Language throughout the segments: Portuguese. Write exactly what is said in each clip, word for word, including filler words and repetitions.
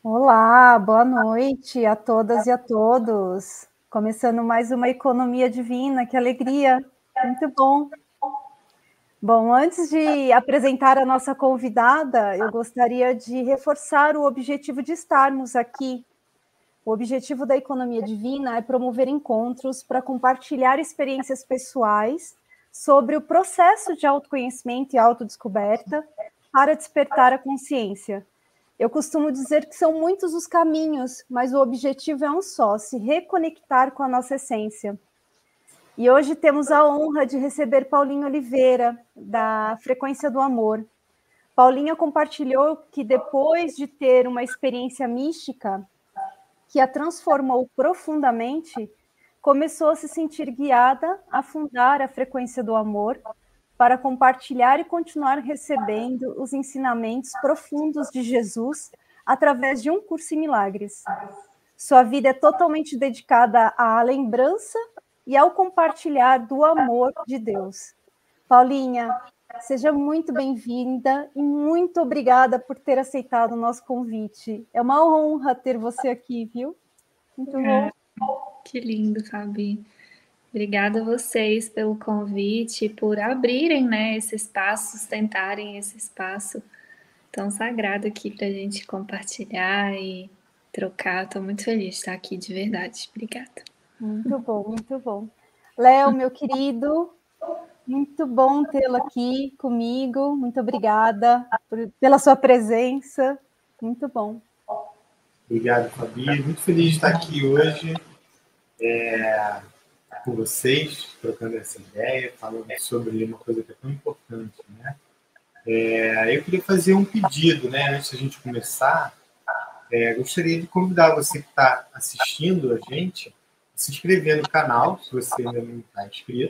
Olá, boa noite a todas e a todos. Começando mais uma Economia Divina, que alegria, muito bom. Bom, antes de apresentar a nossa convidada, eu gostaria de reforçar o objetivo de estarmos aqui. O objetivo da Economia Divina é promover encontros para compartilhar experiências pessoais sobre o processo de autoconhecimento e autodescoberta para despertar a consciência. Eu costumo dizer que são muitos os caminhos, mas o objetivo é um só, se reconectar com a nossa essência. E hoje temos a honra de receber Paulinha Oliveira, da Frequência do Amor. Paulinha compartilhou que depois de ter uma experiência mística que a transformou profundamente, começou a se sentir guiada a fundar a Frequência do Amor para compartilhar e continuar recebendo os ensinamentos profundos de Jesus através de um curso em milagres. Sua vida é totalmente dedicada à lembrança e ao compartilhar do amor de Deus. Paulinha, seja muito bem-vinda e muito obrigada por ter aceitado o nosso convite. É uma honra ter você aqui, viu? Muito bom. Que lindo, Fabi. Obrigada a vocês pelo convite, por abrirem, né, esse espaço, sustentarem esse espaço tão sagrado aqui para a gente compartilhar e trocar. Estou muito feliz de estar aqui, de verdade. Obrigada. Muito bom, muito bom. Léo, meu querido, muito bom tê-lo aqui comigo. Muito obrigada por, pela sua presença. Muito bom. Obrigado, Fabi. Muito feliz de estar aqui hoje é, com vocês, trocando essa ideia, falando sobre uma coisa que é tão importante, né? É, eu queria fazer um pedido, né? Antes da gente começar, é, gostaria de convidar você que está assistindo a gente a se inscrever no canal, se você ainda não está inscrito.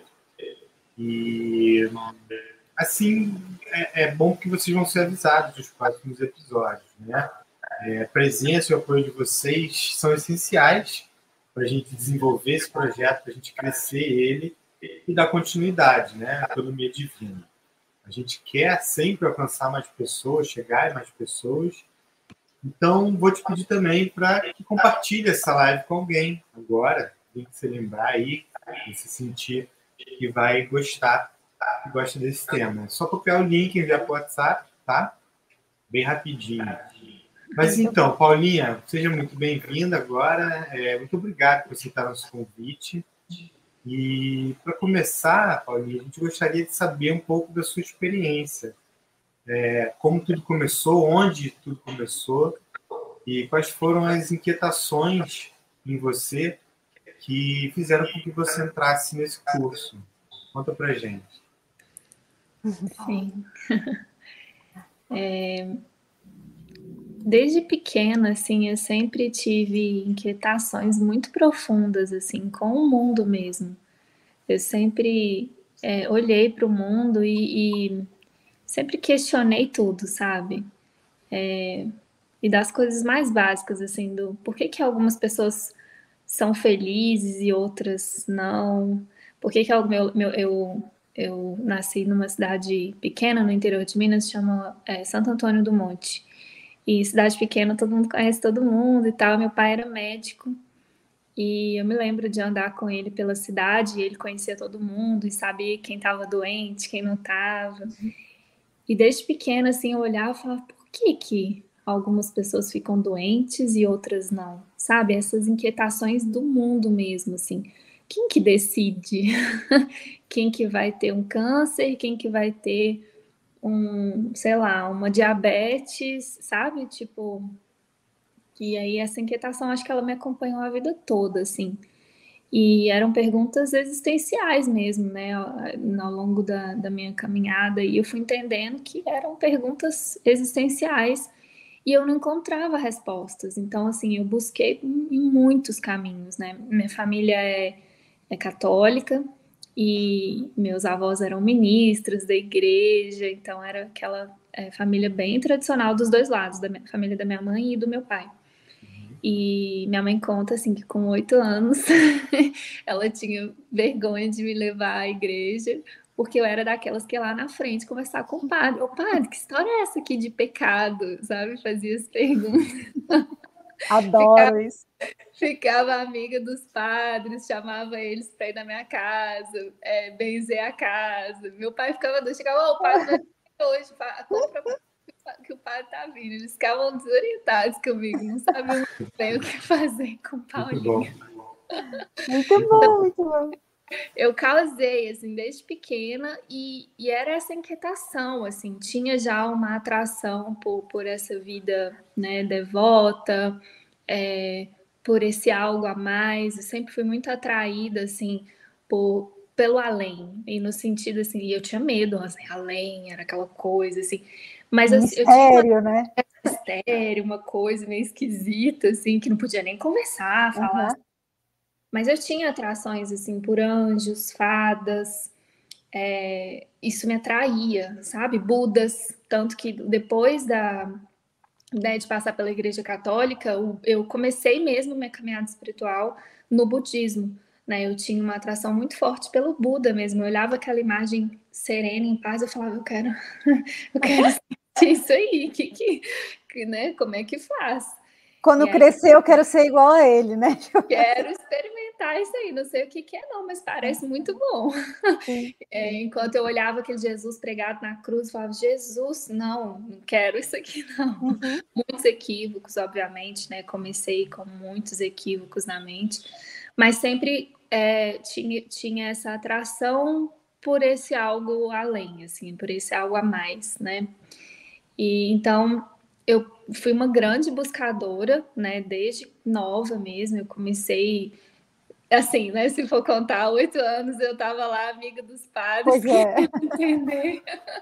E assim é, é bom que vocês vão ser avisados dos próximos episódios, né? É, a presença e o apoio de vocês são essenciais para a gente desenvolver esse projeto, para a gente crescer ele e dar continuidade, né? A Economia Divina. A gente quer sempre alcançar mais pessoas, chegar a mais pessoas. Então, vou te pedir também para que compartilhe essa live com alguém agora. Tem que se lembrar aí, e se sentir que vai gostar, que gosta desse tema. É só copiar o link e enviar para o WhatsApp, tá? Bem rapidinho. Mas então, Paulinha, seja muito bem-vinda agora. É, muito obrigado por aceitar nosso convite. E, para começar, Paulinha, a gente gostaria de saber um pouco da sua experiência. É, como tudo começou, onde tudo começou e quais foram as inquietações em você que fizeram com que você entrasse nesse curso. Conta pra gente. Sim. É... Desde pequena, assim, eu sempre tive inquietações muito profundas, assim, com o mundo mesmo. Eu sempre é, olhei para o mundo e, e sempre questionei tudo, sabe? É, e das coisas mais básicas, assim, do por que que algumas pessoas são felizes e outras não? Por que que eu, meu, meu, eu, eu nasci numa cidade pequena no interior de Minas, chama é, Santo Antônio do Monte. E cidade pequena, todo mundo conhece todo mundo e tal. Meu pai era médico e eu me lembro de andar com ele pela cidade e ele conhecia todo mundo e sabia quem estava doente, quem não estava. E desde pequena, assim, eu olhava e falava, por que que algumas pessoas ficam doentes e outras não? Sabe? Essas inquietações do mundo mesmo, assim. Quem que decide? Quem que vai ter um câncer? Quem que vai ter um, sei lá, uma diabetes, sabe? Tipo, e aí essa inquietação, acho que ela me acompanhou a vida toda, assim. E eram perguntas existenciais mesmo, né, ao, ao longo da, da minha caminhada, e eu fui entendendo que eram perguntas existenciais e eu não encontrava respostas. Então, assim, eu busquei em muitos caminhos, né? Minha família é, é católica, e meus avós eram ministros da igreja, então era aquela é, família bem tradicional dos dois lados, da minha, família da minha mãe e do meu pai. E minha mãe conta assim que com oito anos ela tinha vergonha de me levar à igreja, porque eu era daquelas que ia lá na frente conversar com o padre. Ô padre, que história é essa aqui de pecado? Sabe? Fazia as perguntas. Adoro isso. Ficava amiga dos padres, chamava eles para ir na minha casa, é, benzer a casa. Meu pai ficava doido, chegava, oh, o padre vai vir hoje, compra que o padre tá vindo. Eles ficavam desorientados comigo, não sabiam muito bem o que fazer com o Paulinho. Muito bom, muito bom. Eu causei, assim, desde pequena, e, e era essa inquietação, assim, tinha já uma atração por, por essa vida, né, devota, é, por esse algo a mais. Eu sempre fui muito atraída, assim, por, pelo além, e no sentido, assim, e eu tinha medo, assim, além, era aquela coisa, assim, mas eu, mistério, eu tinha uma, né? mistério, uma coisa meio esquisita, assim, que não podia nem conversar, falar. Uhum. Mas eu tinha atrações, assim, por anjos, fadas, é, isso me atraía, sabe? Budas, tanto que depois da, né, de passar pela Igreja Católica, eu comecei mesmo minha caminhada espiritual no budismo, né? Eu tinha uma atração muito forte pelo Buda mesmo, eu olhava aquela imagem serena, em paz, eu falava, eu quero, eu quero sentir isso aí, que, que, que, né? Como é que faz? Quando aí, crescer, eu quero ser igual a ele, né? Quero experimentar isso aí, não sei o que, que é não, mas parece muito bom. É, enquanto eu olhava aquele Jesus pregado na cruz, eu falava, Jesus, não, não quero isso aqui não. Uhum. Muitos equívocos, obviamente, né? Comecei com muitos equívocos na mente, mas sempre é, tinha, tinha essa atração por esse algo além, assim, por esse algo a mais, né? E então eu fui uma grande buscadora, né? Desde nova mesmo, eu comecei, assim, né? Se for contar, oito anos eu estava lá, amiga dos padres, querendo é. entender.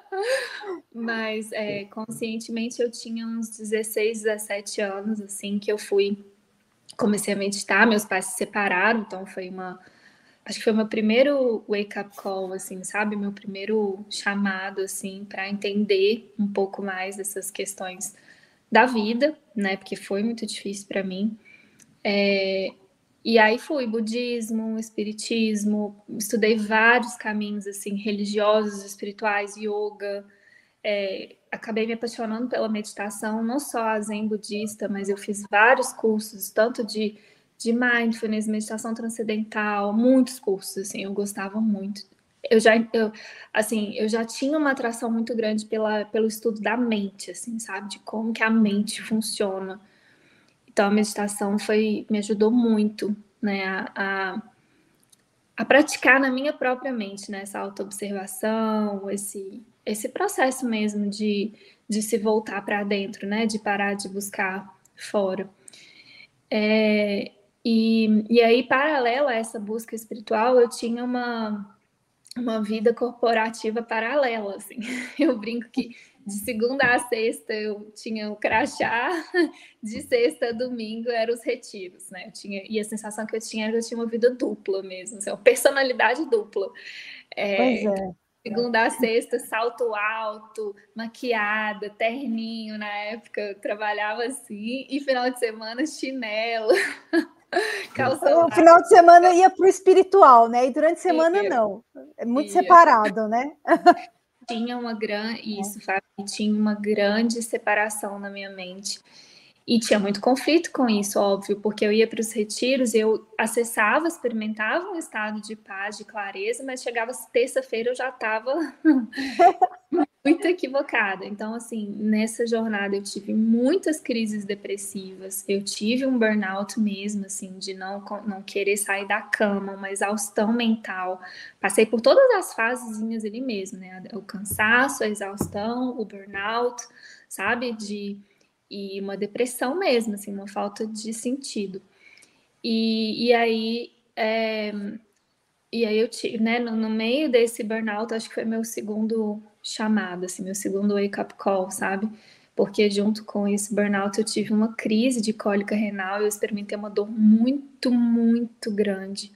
Mas é, conscientemente eu tinha uns dezesseis, dezessete anos, assim, que eu fui, comecei a meditar, meus pais se separaram, então foi uma, acho que foi meu primeiro wake-up call, assim, sabe? Meu primeiro chamado, assim, para entender um pouco mais dessas questões da vida, né? Porque foi muito difícil para mim. É, e aí fui budismo, espiritismo, estudei vários caminhos assim religiosos, espirituais, yoga. É, acabei me apaixonando pela meditação, não só a zen budista, mas eu fiz vários cursos, tanto de, de mindfulness, meditação transcendental, muitos cursos, assim, eu gostava muito. Eu já, eu, assim, eu já tinha uma atração muito grande pela, pelo estudo da mente, assim, sabe? De como que a mente funciona. Então, a meditação foi, me ajudou muito, né? A, a, a praticar na minha própria mente, né? Essa autoobservação, esse, esse processo mesmo de, de se voltar para dentro, né? De parar de buscar fora. É, e, e aí, paralelo a essa busca espiritual, eu tinha uma... uma vida corporativa paralela, assim. Eu brinco que de segunda a sexta eu tinha o crachá, de sexta a domingo eram os retiros, né? Eu tinha, e a sensação que eu tinha era que eu tinha uma vida dupla mesmo, assim, uma personalidade dupla. É, pois é. Segunda a sexta, salto alto, maquiada, terninho, na época eu trabalhava assim, e final de semana chinelo. No final de semana ia para o espiritual, né? E durante a semana ia. Não. É muito ia. Separado, né? Tinha uma grande... Isso, Fábio, tinha uma grande separação na minha mente. E tinha muito conflito com isso, óbvio, porque eu ia para os retiros, eu acessava, experimentava um estado de paz, de clareza, mas chegava terça-feira eu já estava muito equivocada. Então, assim, nessa jornada eu tive muitas crises depressivas, eu tive um burnout mesmo, assim, de não, não querer sair da cama, uma exaustão mental. Passei por todas as fasezinhas ali mesmo, né? O cansaço, a exaustão, o burnout, sabe? De... e uma depressão mesmo, assim, uma falta de sentido. E, e aí, é, e aí eu tive, né, no, no meio desse burnout, acho que foi meu segundo chamado, assim, meu segundo wake-up call, sabe? Porque junto com esse burnout eu tive uma crise de cólica renal e eu experimentei uma dor muito, muito grande.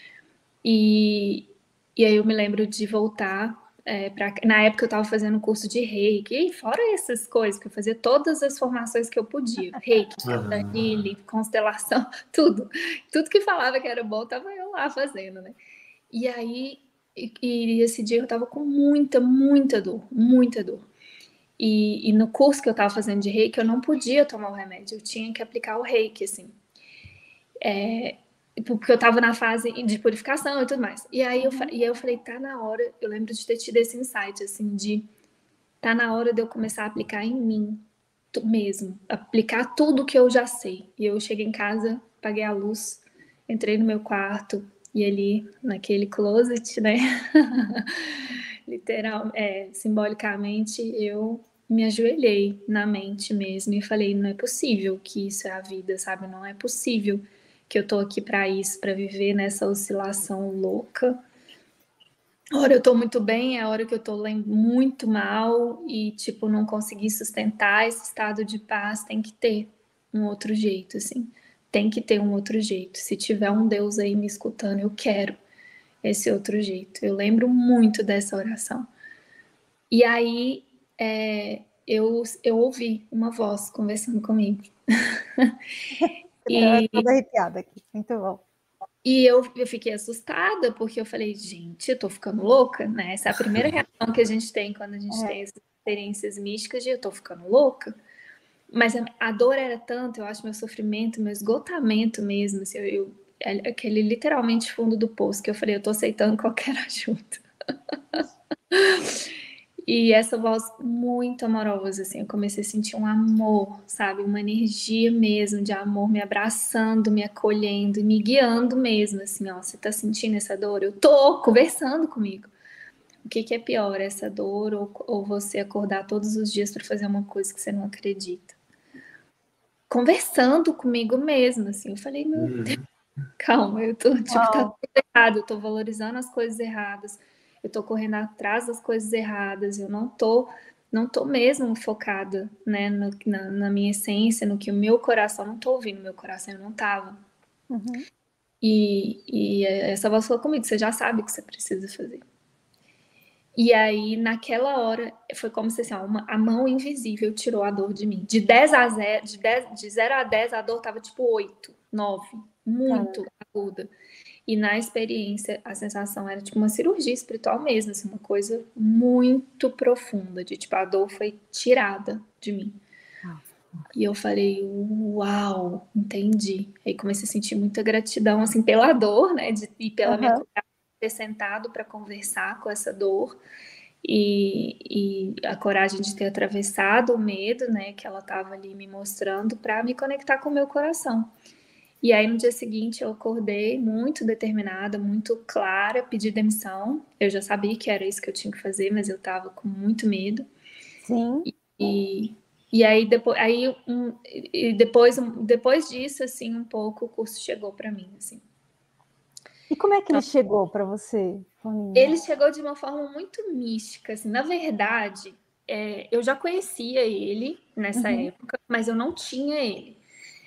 E, e aí eu me lembro de voltar É, pra, na época eu estava fazendo um curso de reiki, e fora essas coisas, que eu fazia todas as formações que eu podia, reiki, uhum. constelação, tudo, tudo que falava que era bom, estava eu lá fazendo, né? E aí, e, e esse dia eu estava com muita, muita dor, muita dor. E, e no curso que eu estava fazendo de reiki, eu não podia tomar o remédio, eu tinha que aplicar o reiki, assim. É, porque eu estava na fase de purificação e tudo mais. E aí, eu, e aí eu falei, tá na hora, eu lembro de ter tido esse insight, assim, de tá na hora de eu começar a aplicar em mim mesmo, aplicar tudo que eu já sei. E eu cheguei em casa, apaguei a luz, entrei no meu quarto e ali, naquele closet, né? Literal, é, simbolicamente, eu me ajoelhei na mente mesmo e falei, não é possível que isso é a vida, sabe? Não é possível que eu tô aqui para isso, para viver nessa oscilação louca. A hora eu tô muito bem, é a hora que eu tô muito mal e, tipo, não consegui sustentar esse estado de paz. Tem que ter um outro jeito, assim. Tem que ter um outro jeito. Se tiver um Deus aí me escutando, eu quero esse outro jeito. Eu lembro muito dessa oração. E aí, é, eu, eu ouvi uma voz conversando comigo. e... Eu tô toda arrepiada aqui, muito bom. E eu, eu fiquei assustada, porque eu falei, gente, eu tô ficando louca, né? Essa é a primeira reação que a gente tem quando a gente é. tem essas experiências místicas de eu tô ficando louca. Mas a, a dor era tanto, eu acho, meu sofrimento, meu esgotamento mesmo, assim, eu, eu, aquele literalmente fundo do poço, que eu falei, eu tô aceitando qualquer ajuda. E essa voz muito amorosa, assim, eu comecei a sentir um amor, sabe? Uma energia mesmo de amor me abraçando, me acolhendo, me guiando mesmo, assim, ó, você tá sentindo essa dor? Eu tô conversando comigo. O que que é pior, essa dor ou, ou você acordar todos os dias para fazer uma coisa que você não acredita? Conversando comigo mesmo, assim, eu falei, meu Uhum. Deus, calma, eu tô, tipo, tá tudo errado, eu tô valorizando as coisas erradas, eu tô correndo atrás das coisas erradas, eu não tô, não tô mesmo focada, né, no, na, na minha essência, no que o meu coração, não tô ouvindo meu coração, eu não tava. Uhum. E, e essa voz falou comigo, você já sabe o que você precisa fazer. E aí, naquela hora, foi como se assim, ó, uma, a mão invisível tirou a dor de mim. De dez a zero, de, dez, de zero a dez, a dor tava tipo oito, nove, muito Caramba. aguda. E na experiência, a sensação era tipo uma cirurgia espiritual mesmo, assim, uma coisa muito profunda, de tipo, a dor foi tirada de mim. E eu falei, uau, entendi. Aí comecei a sentir muita gratidão, assim, pela dor, né, de, e pela uhum. minha coragem de ter sentado para conversar com essa dor. E, e a coragem de ter atravessado o medo, né, que ela estava ali me mostrando, para me conectar com o meu coração. E aí, no dia seguinte, eu acordei muito determinada, muito clara, pedi demissão. Eu já sabia que era isso que eu tinha que fazer, mas eu estava com muito medo. Sim. E, e aí, depois, aí um, e depois, um, depois disso, assim, um pouco, o curso chegou para mim, assim. E como é que ele chegou para você, Toninha? Ele chegou de uma forma muito mística, assim. Na verdade, é, eu já conhecia ele nessa uhum. época, mas eu não tinha ele.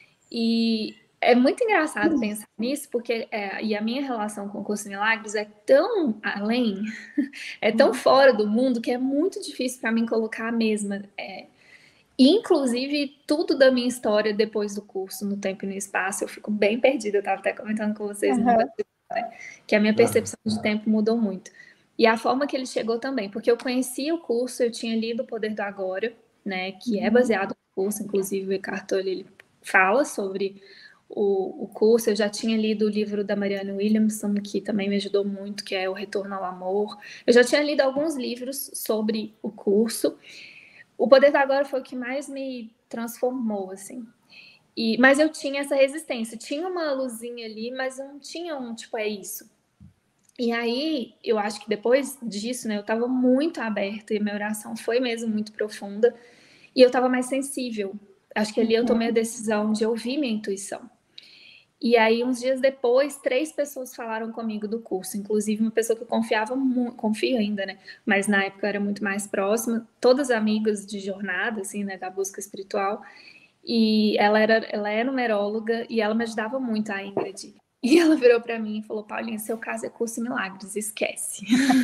E é muito engraçado uhum. pensar nisso, porque é, e a minha relação com o Curso de Milagres é tão além, é tão uhum. fora do mundo, que é muito difícil para mim colocar a mesma. É, inclusive, tudo da minha história depois do curso, no tempo e no espaço, eu fico bem perdida. Eu estava até comentando com vocês uhum. no né? Que a minha percepção uhum. de tempo mudou muito. E a forma que ele chegou também, porque eu conhecia o curso, eu tinha lido O Poder do Agora, né? Que uhum. é baseado no curso, inclusive o Eckhart Tolle, ele fala sobre o, o curso. Eu já tinha lido o livro da Marianne Williamson, que também me ajudou muito, que é O Retorno ao Amor. Eu já tinha lido alguns livros sobre o curso. O Poder do Agora foi o que mais me transformou, assim. E, mas eu tinha essa resistência, tinha uma luzinha ali, mas eu não tinha um, tipo, é isso. E aí, eu acho que depois disso, né, eu tava muito aberta e minha oração foi mesmo muito profunda e eu tava mais sensível. Acho que ali eu tomei a decisão de ouvir minha intuição. E aí, uns dias depois, três pessoas falaram comigo do curso, inclusive uma pessoa que eu confiava muito, confio ainda, né? Mas na época eu era muito mais próxima, todas amigas de jornada, assim, né, da busca espiritual. E ela era, ela é numeróloga e ela me ajudava muito, a Ingrid. E ela virou para mim e falou, Paulinha, seu caso é Curso em Milagres, esquece.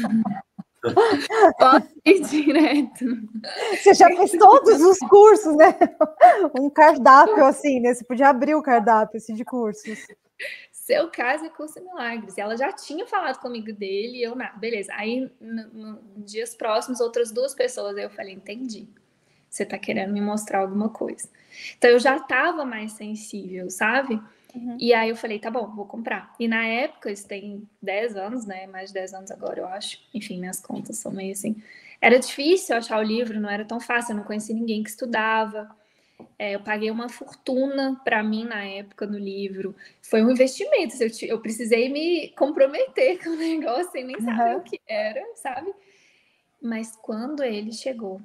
Pode ir direto. Você já fez todos os cursos, né? Um cardápio assim, né? Você podia abrir o cardápio assim, de cursos. Seu caso é Curso em Milagres. E ela já tinha falado comigo dele e eu, não, beleza. Aí, nos dias próximos, outras duas pessoas, aí eu falei, entendi. você está querendo me mostrar alguma coisa. Então, eu já estava mais sensível, sabe? Uhum. E aí eu falei, tá bom, vou comprar. E na época, isso tem dez anos, né? Mais de dez anos agora, eu acho. Enfim, minhas contas são meio assim. Era difícil achar o livro, não era tão fácil, eu não conhecia ninguém que estudava. É, eu paguei uma fortuna para mim na época no livro. Foi um investimento, eu, eu precisei me comprometer com o negócio sem nem saber uhum. o que era, sabe? Mas quando ele chegou,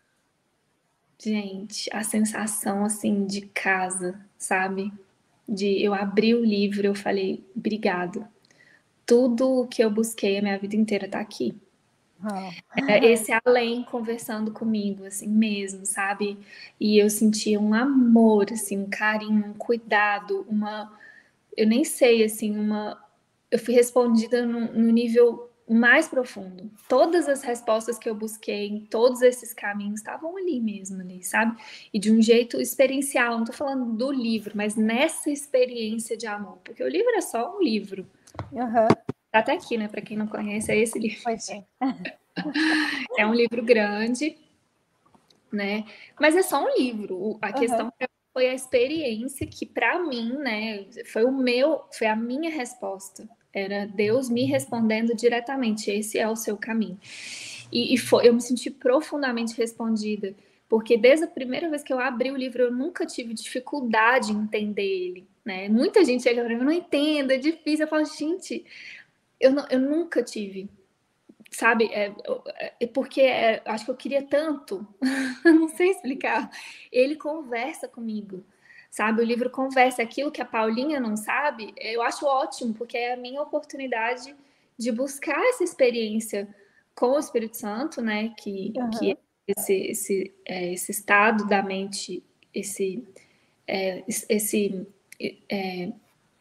gente, a sensação assim de casa, sabe? De eu abri o livro, eu falei, obrigado. Tudo o que eu busquei a minha vida inteira tá aqui. Oh. Esse além conversando comigo, assim mesmo, sabe? E eu sentia um amor, assim, um carinho, um cuidado, uma... Eu nem sei, assim, uma... Eu fui respondida no, no nível mais profundo. Todas as respostas que eu busquei em todos esses caminhos estavam ali mesmo, ali, sabe? E de um jeito experiencial, não tô falando do livro, mas nessa experiência de amor. Porque o livro é só um livro. Uhum. Tá até aqui, né? Para quem não conhece, é esse livro. Pois é. É um livro grande, né? Mas é só um livro. A uhum. questão foi a experiência que, para mim, né, foi o meu, foi a minha resposta. Era Deus me respondendo diretamente. Esse é o seu caminho. E, e foi, eu me senti profundamente respondida, porque desde a primeira vez que eu abri o livro, eu nunca tive dificuldade em entender ele, né? Muita gente chega para mim, eu não entendo, é difícil. Eu falo, gente, eu, não, eu nunca tive. Sabe, é, é porque é, acho que eu queria tanto, não sei explicar. Ele conversa comigo, sabe? O livro conversa. Aquilo que a Paulinha não sabe, eu acho ótimo, porque é a minha oportunidade de buscar essa experiência com o Espírito Santo, né? Que, uhum. que é esse, esse, é, esse estado da mente, esse, é, esse é,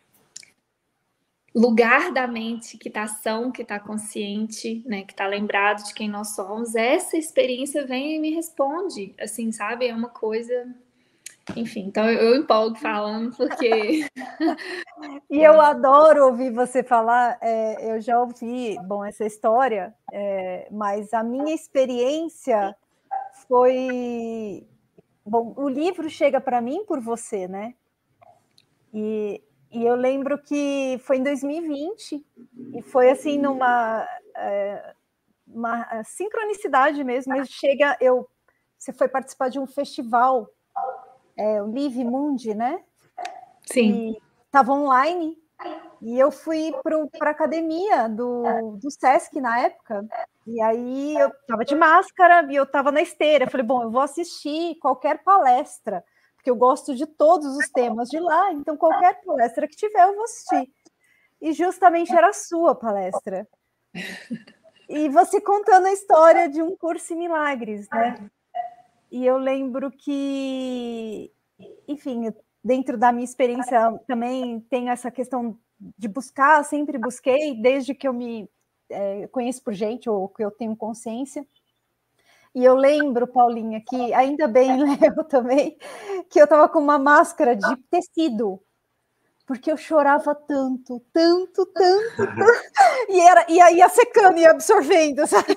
lugar da mente que está são, que está consciente, né, que está lembrado de quem nós somos. Essa experiência vem e me responde, assim, sabe? É uma coisa... Enfim, então eu, eu empolgo falando porque... E eu adoro ouvir você falar, é, eu já ouvi, bom, essa história, é, mas a minha experiência foi... Bom, o livro chega para mim por você, né? E... E eu lembro que foi em dois mil e vinte, e foi assim numa é, uma sincronicidade mesmo. Ele chega, eu, você foi participar de um festival, é, o Live Mundi, né? Sim. Estava online, e eu fui para a academia do, do Sesc na época, e aí eu estava de máscara e eu estava na esteira. Eu falei, bom, eu vou assistir qualquer palestra, porque eu gosto de todos os temas de lá, então qualquer palestra que tiver eu vou assistir. E justamente era a sua palestra. E você contando a história de um curso em milagres, né? E eu lembro que, enfim, dentro da minha experiência também tem essa questão de buscar, sempre busquei, desde que eu me é, conheço por gente, ou que eu tenho consciência. E eu lembro, Paulinha, que ainda bem, Léo também, que eu estava com uma máscara de tecido, porque eu chorava tanto, tanto, tanto, tanto, e, era, e aí ia secando e absorvendo, sabe?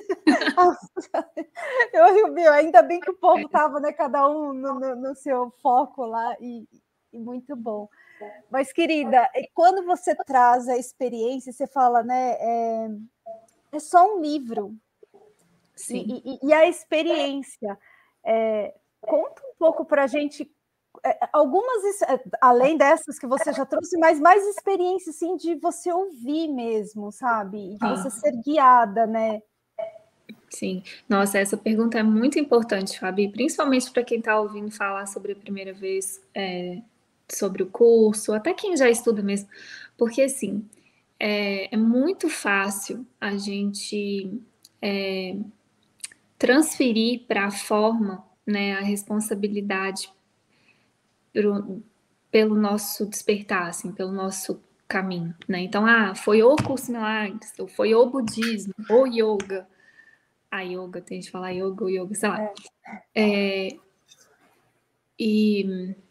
Eu, meu, ainda bem que o povo estava, né, cada um no, no, no seu foco lá, e, e muito bom. Mas, querida, quando você traz a experiência, você fala, né, é, é só um livro. Sim. E, e, e a experiência, é, conta um pouco para a gente, é, algumas, além dessas que você já trouxe, mas mais experiência, assim, de você ouvir mesmo, sabe? De você ser guiada, né? Sim. Nossa, essa pergunta é muito importante, Fabi, principalmente para quem está ouvindo falar sobre a primeira vez, é, sobre o curso, até quem já estuda mesmo, porque, assim, é, é muito fácil a gente... É, transferir para a forma, né, a responsabilidade pro, pelo nosso despertar, assim, pelo nosso caminho, né? Então, ah, foi o curso milagres, ou foi o budismo, ou yoga. A yoga, tem gente que falar yoga ou yoga, sei lá. É. É, e,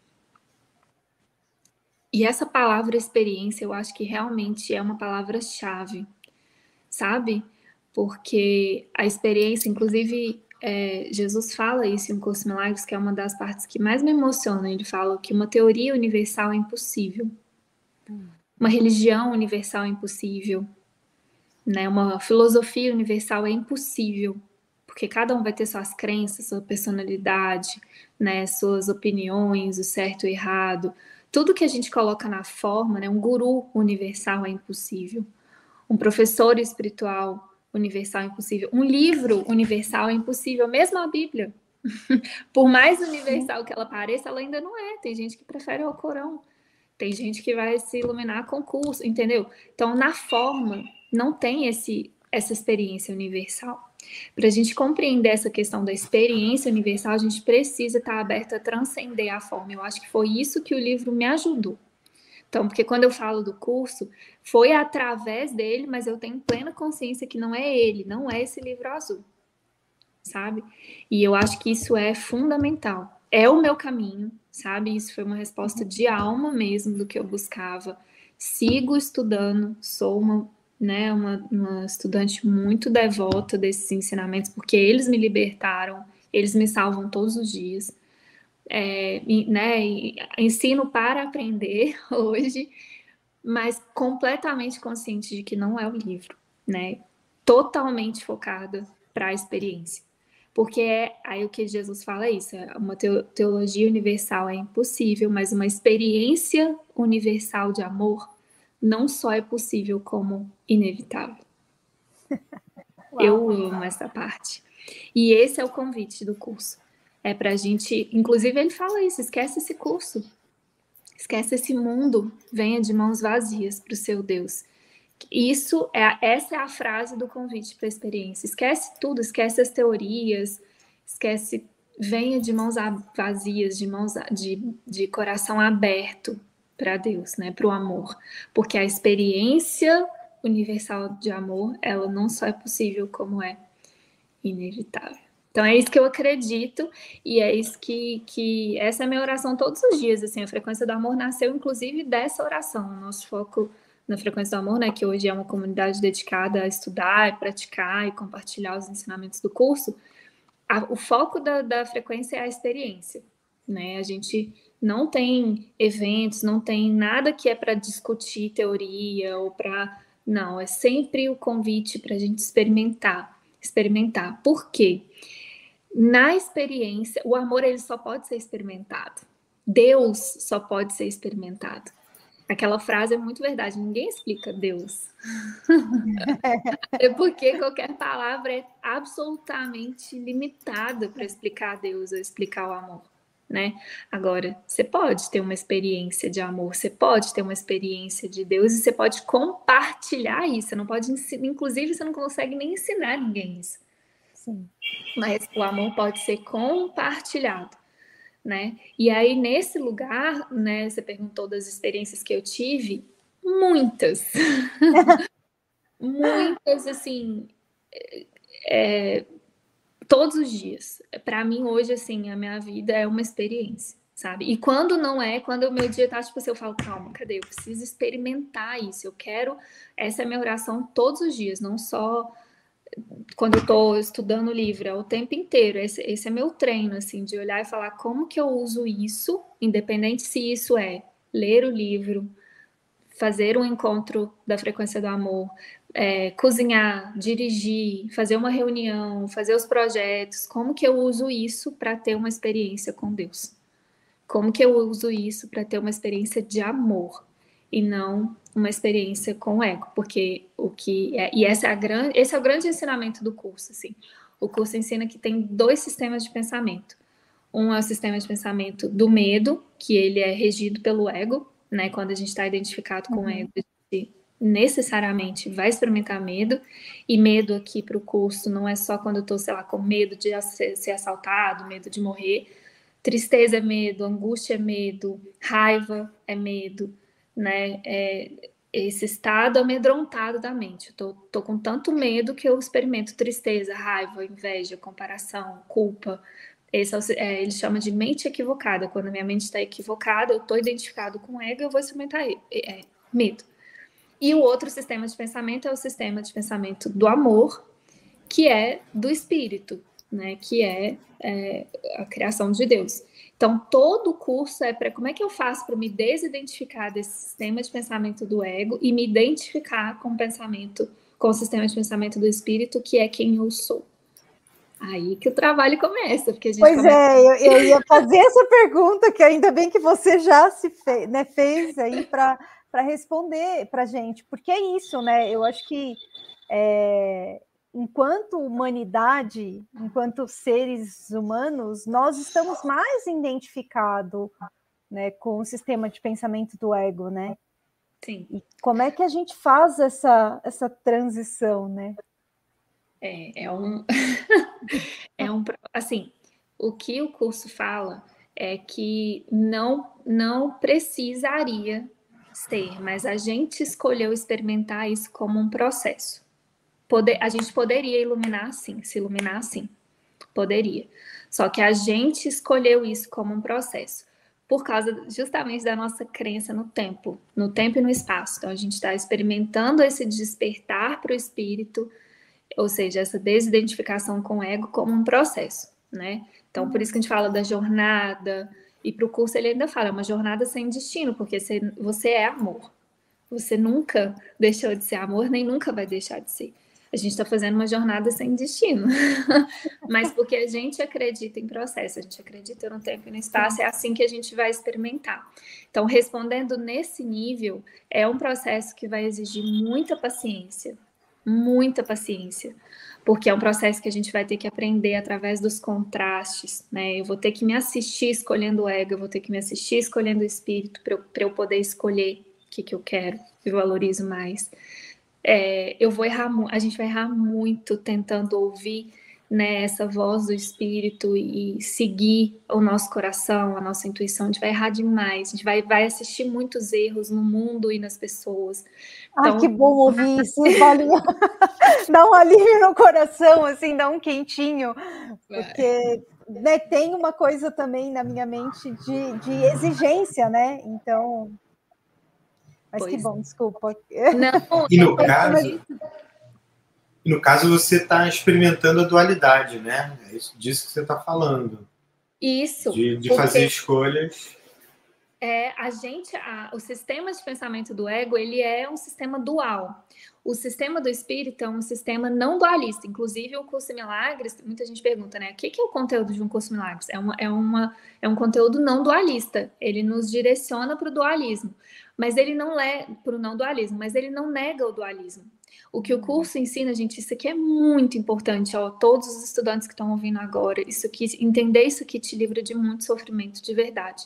e essa palavra experiência, eu acho que realmente é uma palavra-chave, sabe? Porque a experiência, inclusive, é, Jesus fala isso em Um Curso de Milagres, que é uma das partes que mais me emociona. Ele fala que uma teoria universal é impossível. Uma religião universal é impossível. Né? Uma filosofia universal é impossível. Porque cada um vai ter suas crenças, sua personalidade, né? Suas opiniões, o certo e o errado. Tudo que a gente coloca na forma, né? Um guru universal é impossível. Um professor espiritual universal é impossível. Um livro universal é impossível. Mesmo a Bíblia. Por mais universal que ela pareça, ela ainda não é. Tem gente que prefere o Alcorão. Tem gente que vai se iluminar com curso, entendeu? Então, na forma, não tem esse, essa experiência universal. Para a gente compreender essa questão da experiência universal, a gente precisa estar aberto a transcender a forma. Eu acho que foi isso que o livro me ajudou. Então, porque quando eu falo do curso, foi através dele, mas eu tenho plena consciência que não é ele, não é esse livro azul, sabe? E eu acho que isso é fundamental. É o meu caminho, sabe? Isso foi uma resposta de alma mesmo do que eu buscava. Sigo estudando, sou uma, né, uma, uma estudante muito devota desses ensinamentos, porque eles me libertaram, eles me salvam todos os dias. É, né, ensino para aprender hoje, mas completamente consciente de que não é o livro, né? Totalmente focada para a experiência. Porque é, aí o que Jesus fala é isso, uma teologia universal é impossível, mas uma experiência universal de amor não só é possível, como inevitável. Eu amo essa parte. E esse é o convite do curso. É para a gente, inclusive ele fala isso, esquece esse curso, esquece esse mundo, venha de mãos vazias para o seu Deus. Isso é, essa é a frase do convite para a experiência. Esquece tudo, esquece as teorias, esquece, venha de mãos vazias, de mãos de, de coração aberto para Deus, né, para o amor, porque a experiência universal de amor, ela não só é possível, como é inevitável. Então é isso que eu acredito e é isso que, que essa é a minha oração todos os dias, assim, a Frequência do Amor nasceu inclusive dessa oração, o nosso foco na Frequência do Amor, né, que hoje é uma comunidade dedicada a estudar, praticar e compartilhar os ensinamentos do curso, a, o foco da, da frequência é a experiência, né, a gente não tem eventos, não tem nada que é para discutir teoria ou para, não, é sempre o convite para a gente experimentar, experimentar, por quê? Na experiência, o amor ele só pode ser experimentado. Deus só pode ser experimentado. Aquela frase é muito verdade, ninguém explica Deus. É porque qualquer palavra é absolutamente limitada para explicar Deus ou explicar o amor, né? Agora, você pode ter uma experiência de amor, você pode ter uma experiência de Deus e você pode compartilhar isso. Você não pode ensinar, inclusive você não consegue nem ensinar ninguém isso. Sim. Mas o amor pode ser compartilhado, né? E aí, nesse lugar, né, você perguntou das experiências que eu tive, muitas. muitas, assim, é, todos os dias. Para mim, hoje, assim, a minha vida é uma experiência, sabe? E quando não é, quando o meu dia tá, tipo assim, eu falo, calma, cadê? Eu preciso experimentar isso, eu quero... Essa é a minha oração todos os dias, não só... quando eu estou estudando o livro, é o tempo inteiro. Esse, esse é meu treino, assim, de olhar e falar como que eu uso isso, independente se isso é ler o livro, fazer um encontro da Frequência do Amor, é, cozinhar, dirigir, fazer uma reunião, fazer os projetos, como que eu uso isso para ter uma experiência com Deus? Como que eu uso isso para ter uma experiência de amor? E não uma experiência com o ego, porque o que é, e essa é a grande, esse é o grande ensinamento do curso, assim. O curso ensina que tem dois sistemas de pensamento. Um é o sistema de pensamento do medo, que ele é regido pelo ego, né? Quando a gente está identificado com uhum. o ego, a gente necessariamente vai experimentar medo. E medo aqui para o curso não é só quando eu estou, sei lá, com medo de ser assaltado, medo de morrer. Tristeza é medo, angústia é medo, raiva é medo, né? É esse estado amedrontado da mente. Eu tô, tô com tanto medo que eu experimento tristeza, raiva, inveja, comparação, culpa. Esse é, é, ele chama de mente equivocada. Quando a minha mente está equivocada, eu estou identificado com o ego, eu vou experimentar é, é, medo. E o outro sistema de pensamento é o sistema de pensamento do amor, que é do espírito, né, que é, é a criação de Deus. Então, todo o curso é para como é que eu faço para me desidentificar desse sistema de pensamento do ego e me identificar com o pensamento, com o sistema de pensamento do espírito, que é quem eu sou. Aí que o trabalho começa, porque a gente Pois começa... é, eu, eu ia fazer essa pergunta, que ainda bem que você já se fez, né, fez aí para responder para a gente, porque é isso, né? Eu acho que é, enquanto humanidade, enquanto seres humanos, nós estamos mais identificados, né, com o sistema de pensamento do ego, né? Sim. E como é que a gente faz essa, essa transição, né? É, é um... é um... Assim, o que o curso fala é que não, não precisaria ser, mas a gente escolheu experimentar isso como um processo. Poder, a gente poderia iluminar assim, se iluminar assim, poderia. Só que a gente escolheu isso como um processo, por causa justamente da nossa crença no tempo, no tempo e no espaço. Então a gente está experimentando esse despertar para o espírito, ou seja, essa desidentificação com o ego como um processo, né? Então por isso que a gente fala da jornada, e para o curso ele ainda fala, é uma jornada sem destino, porque você, você é amor. Você nunca deixou de ser amor, nem nunca vai deixar de ser. A gente está fazendo uma jornada sem destino, mas porque a gente acredita em processo, a gente acredita no tempo e no espaço, é assim que a gente vai experimentar. Então, respondendo nesse nível, é um processo que vai exigir muita paciência, muita paciência, porque é um processo que a gente vai ter que aprender através dos contrastes, né? Eu vou ter que me assistir escolhendo o ego, eu vou ter que me assistir escolhendo o espírito, para eu, para eu poder escolher o que, que eu quero, que eu valorizo mais. É, eu vou errar, a gente vai errar muito tentando ouvir, né, essa voz do espírito e seguir o nosso coração, a nossa intuição. A gente vai errar demais, a gente vai, vai assistir muitos erros no mundo e nas pessoas. Então, ai, que bom ouvir isso, vale... dá um alívio no coração, assim, dá um quentinho, porque, né, tem uma coisa também na minha mente de, de exigência, né? Então... Mas pois. Que bom, desculpa. Não, e, no caso, e no caso, você está experimentando a dualidade, né? É isso, disso que você está falando. Isso. De, de fazer escolhas. É, a gente, a, o sistema de pensamento do ego, ele é um sistema dual. O sistema do espírito é um sistema não dualista. Inclusive, o curso Milagres, muita gente pergunta, né? O que é o conteúdo de um curso Milagres? É, uma, é, uma, é um conteúdo não dualista. Ele nos direciona para o dualismo. Mas ele não é para o não dualismo, mas ele não nega o dualismo. O que o curso ensina, gente, isso aqui é muito importante, ó, todos os estudantes que estão ouvindo agora, isso aqui, entender isso aqui te livra de muito sofrimento de verdade.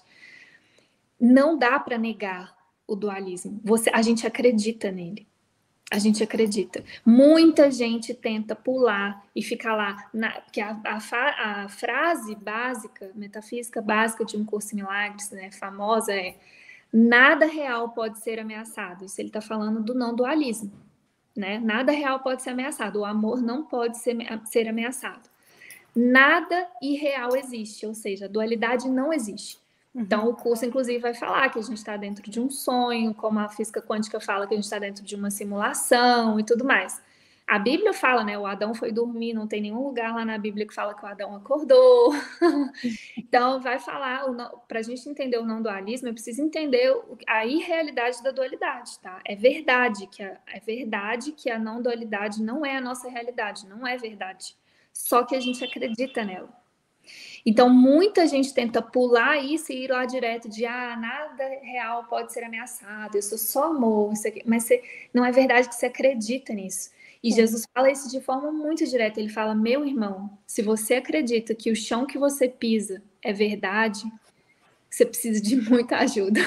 Não dá para negar o dualismo. Você, a gente acredita nele. A gente acredita. Muita gente tenta pular e ficar lá, na, porque a, a, a frase básica, metafísica básica de um curso em milagres, né, famosa é: nada real pode ser ameaçado. Isso ele está falando do não dualismo, né? Nada real pode ser ameaçado. O amor não pode ser, ser ameaçado. Nada irreal existe, ou seja, a dualidade não existe. Então, o curso, inclusive, vai falar que a gente está dentro de um sonho, como a física quântica fala que a gente está dentro de uma simulação e tudo mais. A Bíblia fala, né? O Adão foi dormir, não tem nenhum lugar lá na Bíblia que fala que o Adão acordou. Então, vai falar, para a gente entender o não dualismo, eu preciso entender a irrealidade da dualidade, tá? É verdade que a, é verdade que a não dualidade não é a nossa realidade, não é verdade. Só que a gente acredita nela. Então, muita gente tenta pular isso e ir lá direto de, ah, nada real pode ser ameaçado, eu sou só amor, isso aqui. Mas você, não é verdade que você acredita nisso. E Sim. Jesus fala isso de forma muito direta, ele fala, meu irmão, se você acredita que o chão que você pisa é verdade, você precisa de muita ajuda.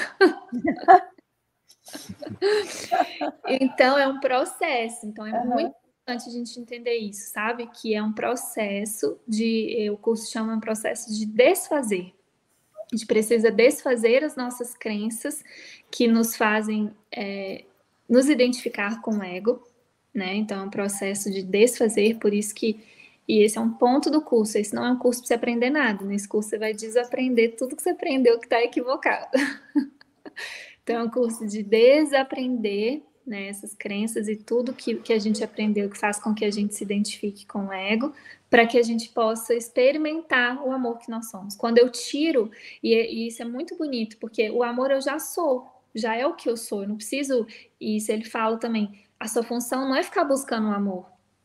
Então, é um processo, então é uhum. muito importante a gente entender isso, sabe? Que é um processo de, o curso chama um processo de desfazer. A gente precisa desfazer as nossas crenças que nos fazem é, nos identificar com o ego, né? Então é um processo de desfazer, por isso que, e esse é um ponto do curso, esse não é um curso para você aprender nada, nesse curso você vai desaprender tudo que você aprendeu que está equivocado. Então é um curso de desaprender, né, essas crenças e tudo que, que a gente aprendeu que faz com que a gente se identifique com o ego, para que a gente possa experimentar o amor que nós somos. Quando eu tiro, e, e isso é muito bonito, porque o amor eu já sou, já é o que eu sou, eu não preciso, e isso ele fala também, a sua função não é ficar buscando o amor,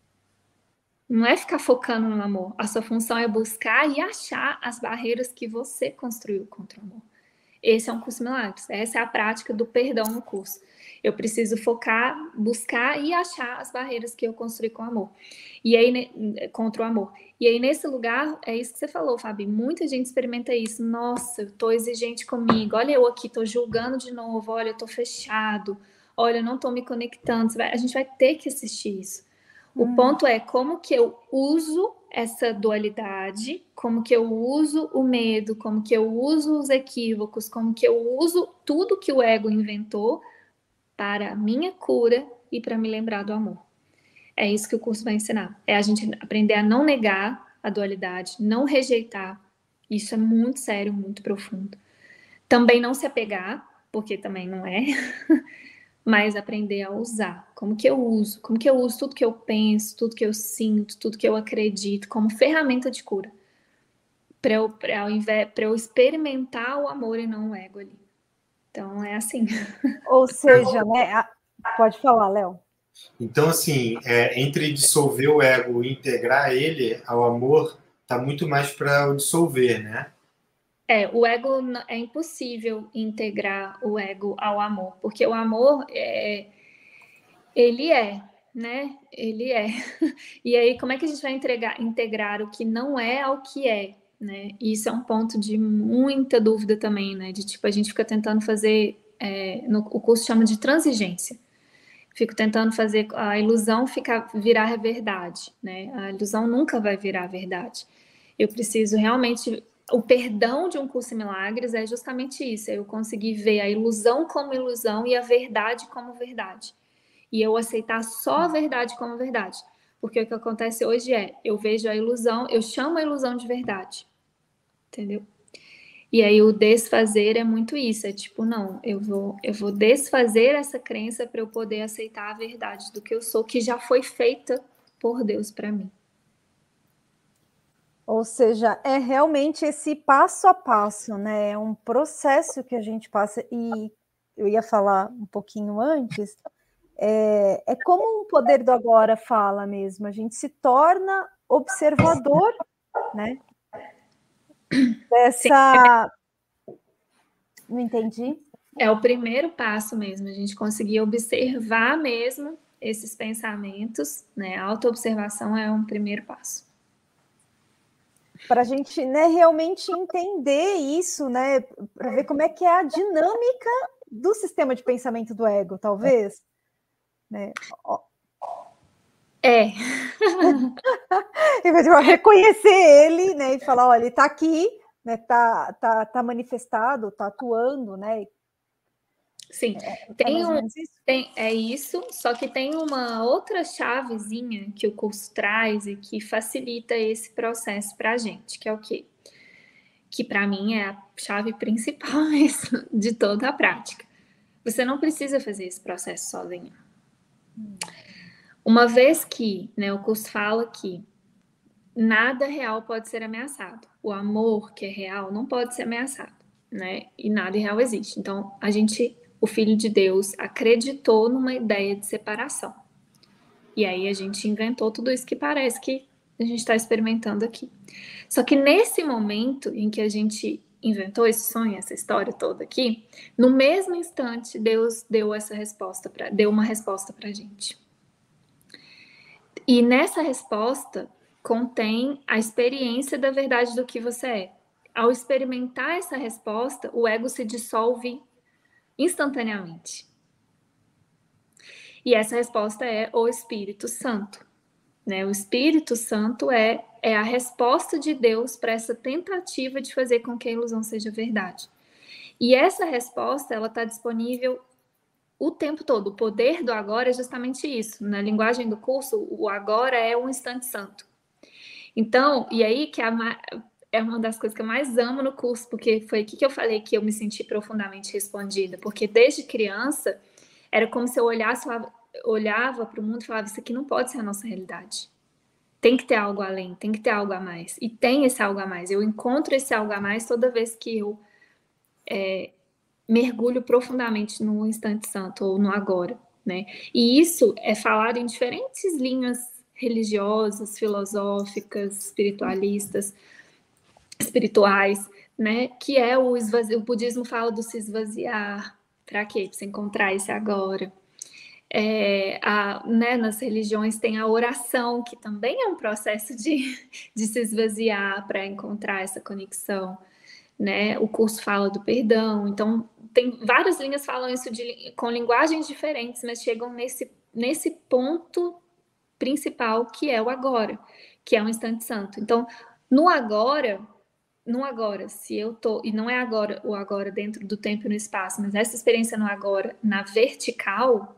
não é ficar focando no amor, a sua função é buscar e achar as barreiras que você construiu contra o amor. Esse é um curso Milagres, essa é a prática do perdão no curso. Eu preciso focar, buscar e achar as barreiras que eu construí com o amor. E aí, contra o amor. E aí, nesse lugar, é isso que você falou, Fabi. Muita gente experimenta isso. Nossa, eu tô exigente comigo. Olha eu aqui, tô julgando de novo. Olha, eu tô fechado. Olha, eu não tô me conectando. A gente vai ter que assistir isso. O hum. ponto é como que eu uso essa dualidade, como que eu uso o medo, como que eu uso os equívocos, como que eu uso tudo que o ego inventou para a minha cura e para me lembrar do amor. É isso que o curso vai ensinar. É a gente aprender a não negar a dualidade, não rejeitar. Isso é muito sério, muito profundo. Também não se apegar, porque também não é, mas aprender a usar. Como que eu uso? Como que eu uso tudo que eu penso, tudo que eu sinto, tudo que eu acredito como ferramenta de cura. Para eu, para invés, para eu experimentar o amor e não o ego ali. Então, é assim. Ou seja, né? Pode falar, Léo. Então, assim, é, entre dissolver o ego e integrar ele ao amor, tá muito mais para o dissolver, né? É, o ego é impossível integrar o ego ao amor, porque o amor é, ele é, né? Ele é. E aí, como é que a gente vai entregar, integrar o que não é ao que é, né? E isso é um ponto de muita dúvida também, né? De tipo, a gente fica tentando fazer, é, no, o curso chama de transigência. Fico tentando fazer a ilusão ficar, virar a verdade, né? A ilusão nunca vai virar a verdade. Eu preciso realmente... O perdão de um curso em milagres é justamente isso, é eu conseguir ver a ilusão como ilusão e a verdade como verdade. E eu aceitar só a verdade como verdade. Porque o que acontece hoje é, eu vejo a ilusão, eu chamo a ilusão de verdade. Entendeu? E aí o desfazer é muito isso, é tipo, não, eu vou, eu vou desfazer essa crença para eu poder aceitar a verdade do que eu sou, que já foi feita por Deus para mim. Ou seja, é realmente esse passo a passo, né? É um processo que a gente passa, e eu ia falar um pouquinho antes, é, é como o Poder do Agora fala mesmo, a gente se torna observador, né? Dessa... Não entendi? É o primeiro passo mesmo, a gente conseguir observar mesmo esses pensamentos, né? A autoobservação é um primeiro passo. Para a gente, né, realmente entender isso, né, para ver como é que é a dinâmica do sistema de pensamento do ego, talvez, né? É. Reconhecer ele, né, e falar, olha, ele está aqui, né, tá, tá, tá manifestado, tá atuando, né? Sim, é, tem é um, tem, é isso, só que tem uma outra chavezinha que o curso traz e que facilita esse processo para a gente, que é o quê? Que para mim é a chave principal mesmo de toda a prática. Você não precisa fazer esse processo sozinho. Uma vez que, né, o curso fala que nada real pode ser ameaçado. O amor que é real não pode ser ameaçado, né? E nada real existe. Então, a gente, o Filho de Deus, acreditou numa ideia de separação. E aí a gente inventou tudo isso que parece que a gente está experimentando aqui. Só que nesse momento em que a gente inventou esse sonho, essa história toda aqui, no mesmo instante Deus deu essa resposta, pra, deu uma resposta para a gente. E nessa resposta contém a experiência da verdade do que você é. Ao experimentar essa resposta, o ego se dissolve instantaneamente. E essa resposta é o Espírito Santo. Né? O Espírito Santo é, é a resposta de Deus para essa tentativa de fazer com que a ilusão seja verdade. E essa resposta, ela está disponível o tempo todo. O poder do agora é justamente isso. Na linguagem do curso, o agora é um instante santo. Então, e aí que é, a, é uma das coisas que eu mais amo no curso, porque foi aqui que eu falei que eu me senti profundamente respondida, porque desde criança, era como se eu olhasse, falava, olhava para o mundo e falava, isso aqui não pode ser a nossa realidade. Tem que ter algo além, tem que ter algo a mais. E tem esse algo a mais. Eu encontro esse algo a mais toda vez que eu é, mergulho profundamente no instante santo ou no agora, né? E isso é falado em diferentes linhas religiosas, filosóficas, espiritualistas, espirituais, né? Que é o esvaziar. O budismo fala do se esvaziar. Para quê? Para você encontrar esse agora. É, a, né, nas religiões tem a oração, que também é um processo de, de se esvaziar para encontrar essa conexão, né? O curso fala do perdão, então tem várias linhas que falam isso de, com linguagens diferentes, mas chegam nesse, nesse ponto principal que é o agora, que é o instante santo. Então, no agora, no agora, se eu tô, e não é agora o agora dentro do tempo e no espaço, mas essa experiência no agora, na vertical,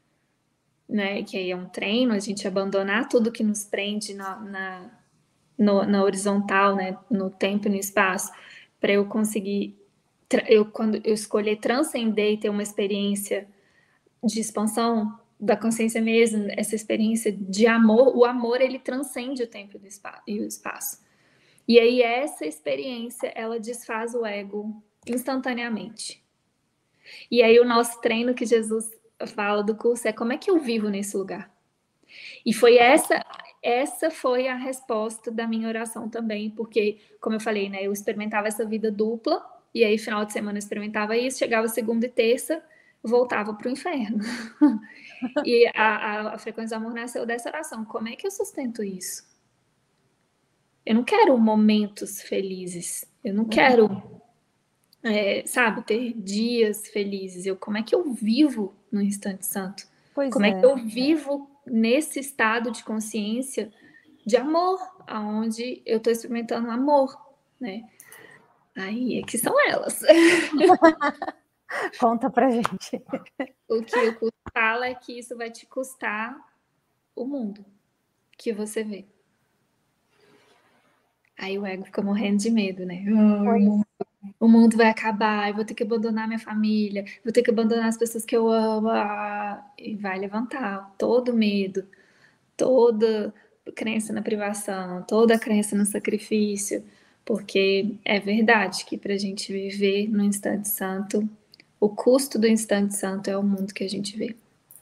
né, que aí é um treino, a gente abandonar tudo que nos prende na, na, no, na horizontal, né, no tempo e no espaço, para eu conseguir, eu, quando eu escolher transcender e ter uma experiência de expansão da consciência mesmo, essa experiência de amor, o amor ele transcende o tempo e o espaço. E aí essa experiência, ela desfaz o ego instantaneamente. E aí o nosso treino que Jesus fala do curso é como é que eu vivo nesse lugar. E foi essa, essa foi a resposta da minha oração também, porque, como eu falei, né, eu experimentava essa vida dupla, e aí final de semana eu experimentava isso, chegava segunda e terça, voltava para o inferno. E a, a, a frequência do amor nasceu dessa oração. Como é que eu sustento isso? Eu não quero momentos felizes, eu não quero, é, sabe, ter dias felizes. Eu, como é que eu vivo no instante santo? Pois como é. é que eu vivo nesse estado de consciência de amor, aonde eu estou experimentando amor, né? Aí é que são elas. Conta pra gente. O que o curso fala é que isso vai te custar o mundo que você vê. Aí o ego fica morrendo de medo, né? Oh, o, mundo, o mundo vai acabar, eu vou ter que abandonar minha família, vou ter que abandonar as pessoas que eu amo. Ah, e vai levantar todo medo, toda crença na privação, toda crença no sacrifício, porque é verdade que para a gente viver no instante santo, o custo do instante santo é o mundo que a gente vê.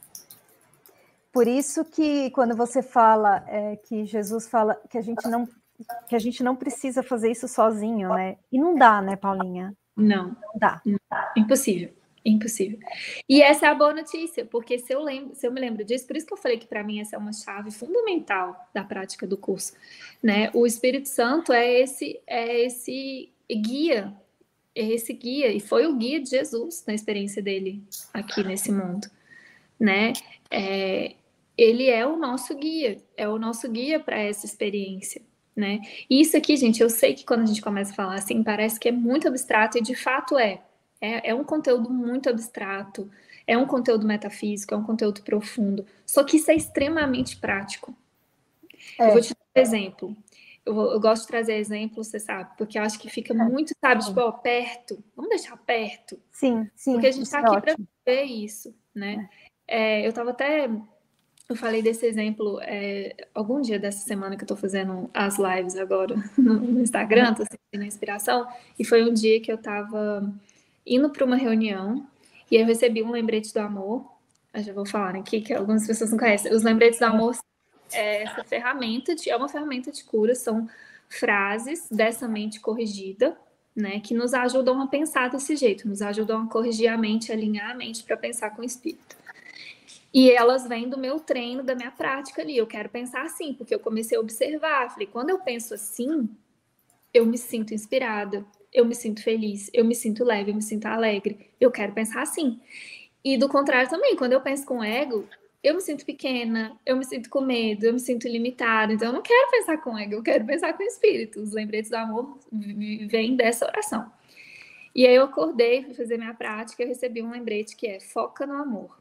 Por isso que quando você fala é, que Jesus fala que a gente não que a gente não precisa fazer isso sozinho, né? E não dá, né, Paulinha? Não, não dá. Não, impossível. Impossível. E essa é a boa notícia, porque se eu, lembro, se eu me lembro disso, por isso que eu falei que para mim essa é uma chave fundamental da prática do curso, né? O Espírito Santo é esse, é esse guia, é esse guia, e foi o guia de Jesus na experiência dele aqui nesse mundo, né? É, ele é o nosso guia, é o nosso guia para essa experiência, né? E isso aqui, gente, eu sei que quando a gente começa a falar assim, parece que é muito abstrato, e de fato é. É, é um conteúdo muito abstrato, é um conteúdo metafísico, é um conteúdo profundo, só que isso é extremamente prático. É. Eu vou te dar um exemplo. Eu, eu gosto de trazer exemplos, você sabe, porque eu acho que fica muito, sabe, tipo, ó, perto. Vamos deixar perto. Sim, sim. Porque a gente está aqui para ver isso, né? É. É, eu estava até... Eu falei desse exemplo é, algum dia dessa semana que eu tô fazendo as lives agora no, no Instagram, tô sentindo inspiração, e foi um dia que eu tava indo para uma reunião e eu recebi um lembrete do amor. Eu já vou falar aqui que algumas pessoas não conhecem. Os lembretes do amor é essa ferramenta, de, é uma ferramenta de cura, são frases dessa mente corrigida, né, que nos ajudam a pensar desse jeito, nos ajudam a corrigir a mente, alinhar a mente para pensar com o espírito. E elas vêm do meu treino, da minha prática ali. Eu quero pensar assim, porque eu comecei a observar. Falei, quando eu penso assim, eu me sinto inspirada, eu me sinto feliz, eu me sinto leve, eu me sinto alegre. Eu quero pensar assim. E do contrário também, quando eu penso com ego, eu me sinto pequena, eu me sinto com medo, eu me sinto limitada. Então, eu não quero pensar com ego, eu quero pensar com o espírito. Os lembretes do amor vêm dessa oração. E aí eu acordei, fui fazer minha prática, eu recebi um lembrete que é foca no amor.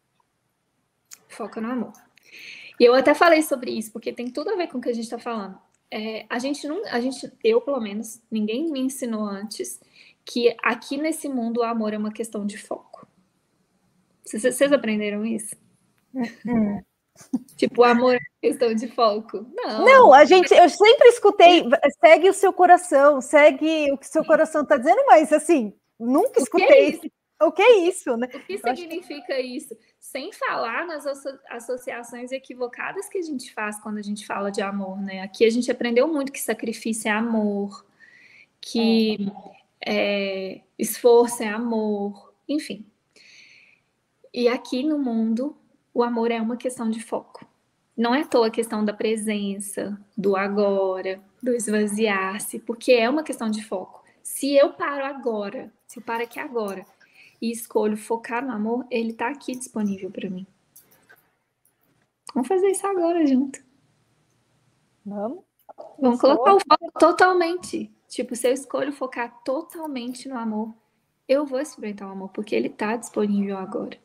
Foca no amor. E eu até falei sobre isso, porque tem tudo a ver com o que a gente está falando. É, a gente não, a gente, eu pelo menos, ninguém me ensinou antes que aqui nesse mundo o amor é uma questão de foco. Vocês, vocês aprenderam isso? Hum. Tipo, o amor é questão de foco. Não. Não, a gente, eu sempre escutei, segue o seu coração, segue o que seu coração está dizendo, mas assim, nunca escutei isso. O que é isso, né? O que significa que... isso? Sem falar nas asso- associações equivocadas que a gente faz quando a gente fala de amor, né? Aqui a gente aprendeu muito que sacrifício é amor, que é. É, esforço é amor, enfim. E aqui no mundo, o amor é uma questão de foco. Não é à toa a questão da presença, do agora, do esvaziar-se, porque é uma questão de foco. Se eu paro agora, se eu paro aqui agora e escolho focar no amor, ele está aqui disponível para mim. Vamos fazer isso agora junto. Vamos. Vamos colocar o foco totalmente. Tipo, se eu escolho focar totalmente no amor, eu vou experimentar o amor, porque ele está disponível agora.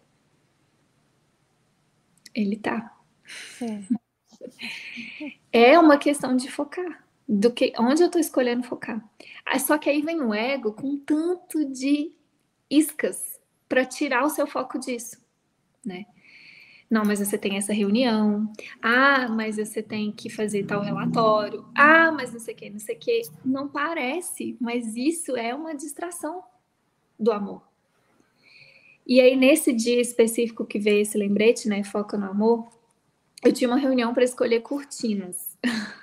Ele tá. Sim. É uma questão de focar. Do que, onde eu tô escolhendo focar. Só que aí vem o ego com tanto de iscas para tirar o seu foco disso, né? Não, mas você tem essa reunião. Ah, mas você tem que fazer tal relatório. Ah, mas não sei o que, não sei o que. Não parece, mas isso é uma distração do amor. E aí, nesse dia específico que veio esse lembrete, né? Foca no amor. Eu tinha uma reunião para escolher cortinas.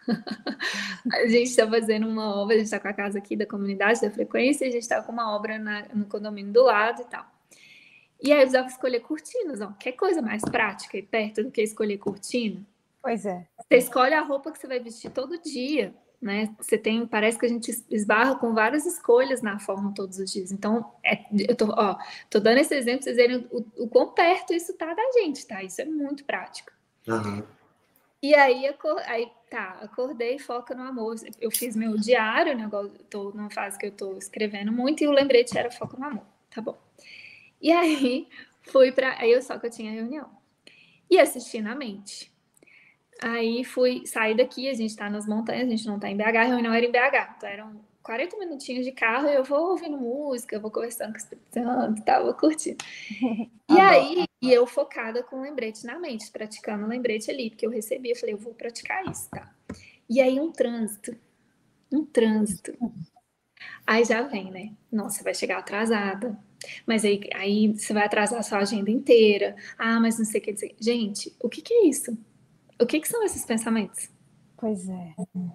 A gente está fazendo uma obra, a gente está com a casa aqui da comunidade da Frequência, e a gente está com uma obra na, no condomínio do lado e tal. E aí eu precisava escolher cortinas, ó. Quer coisa mais prática e perto do que escolher cortina? Pois é. Você escolhe a roupa que você vai vestir todo dia, né? Você tem, parece que a gente esbarra com várias escolhas na forma todos os dias. Então, é, eu tô, ó, tô dando esse exemplo para vocês verem o, o quão perto isso tá da gente, tá? Isso é muito prático. Uhum. E aí, aí, tá, acordei, foca no amor. Eu fiz meu diário, né? Eu tô numa fase que eu tô escrevendo muito, e o lembrete era foca no amor. Tá bom. E aí, fui pra... Aí eu só que eu tinha reunião. E assisti na mente. Aí fui, saí daqui, a gente tá nas montanhas, a gente não tá em B H, a reunião era em B H. Então eram quarenta minutinhos de carro, e eu vou ouvindo música, eu vou conversando com o Espírito Santo e tal, vou curtindo. E aí, e eu focada com o lembrete na mente, praticando o lembrete ali, porque eu recebi, eu falei, eu vou praticar isso, tá? E aí um trânsito, um trânsito. Aí já vem, né? Nossa, você vai chegar atrasada. Mas aí, aí você vai atrasar a sua agenda inteira. Ah, mas não sei o que dizer. Gente, o que que é isso? O que que são esses pensamentos? Pois é.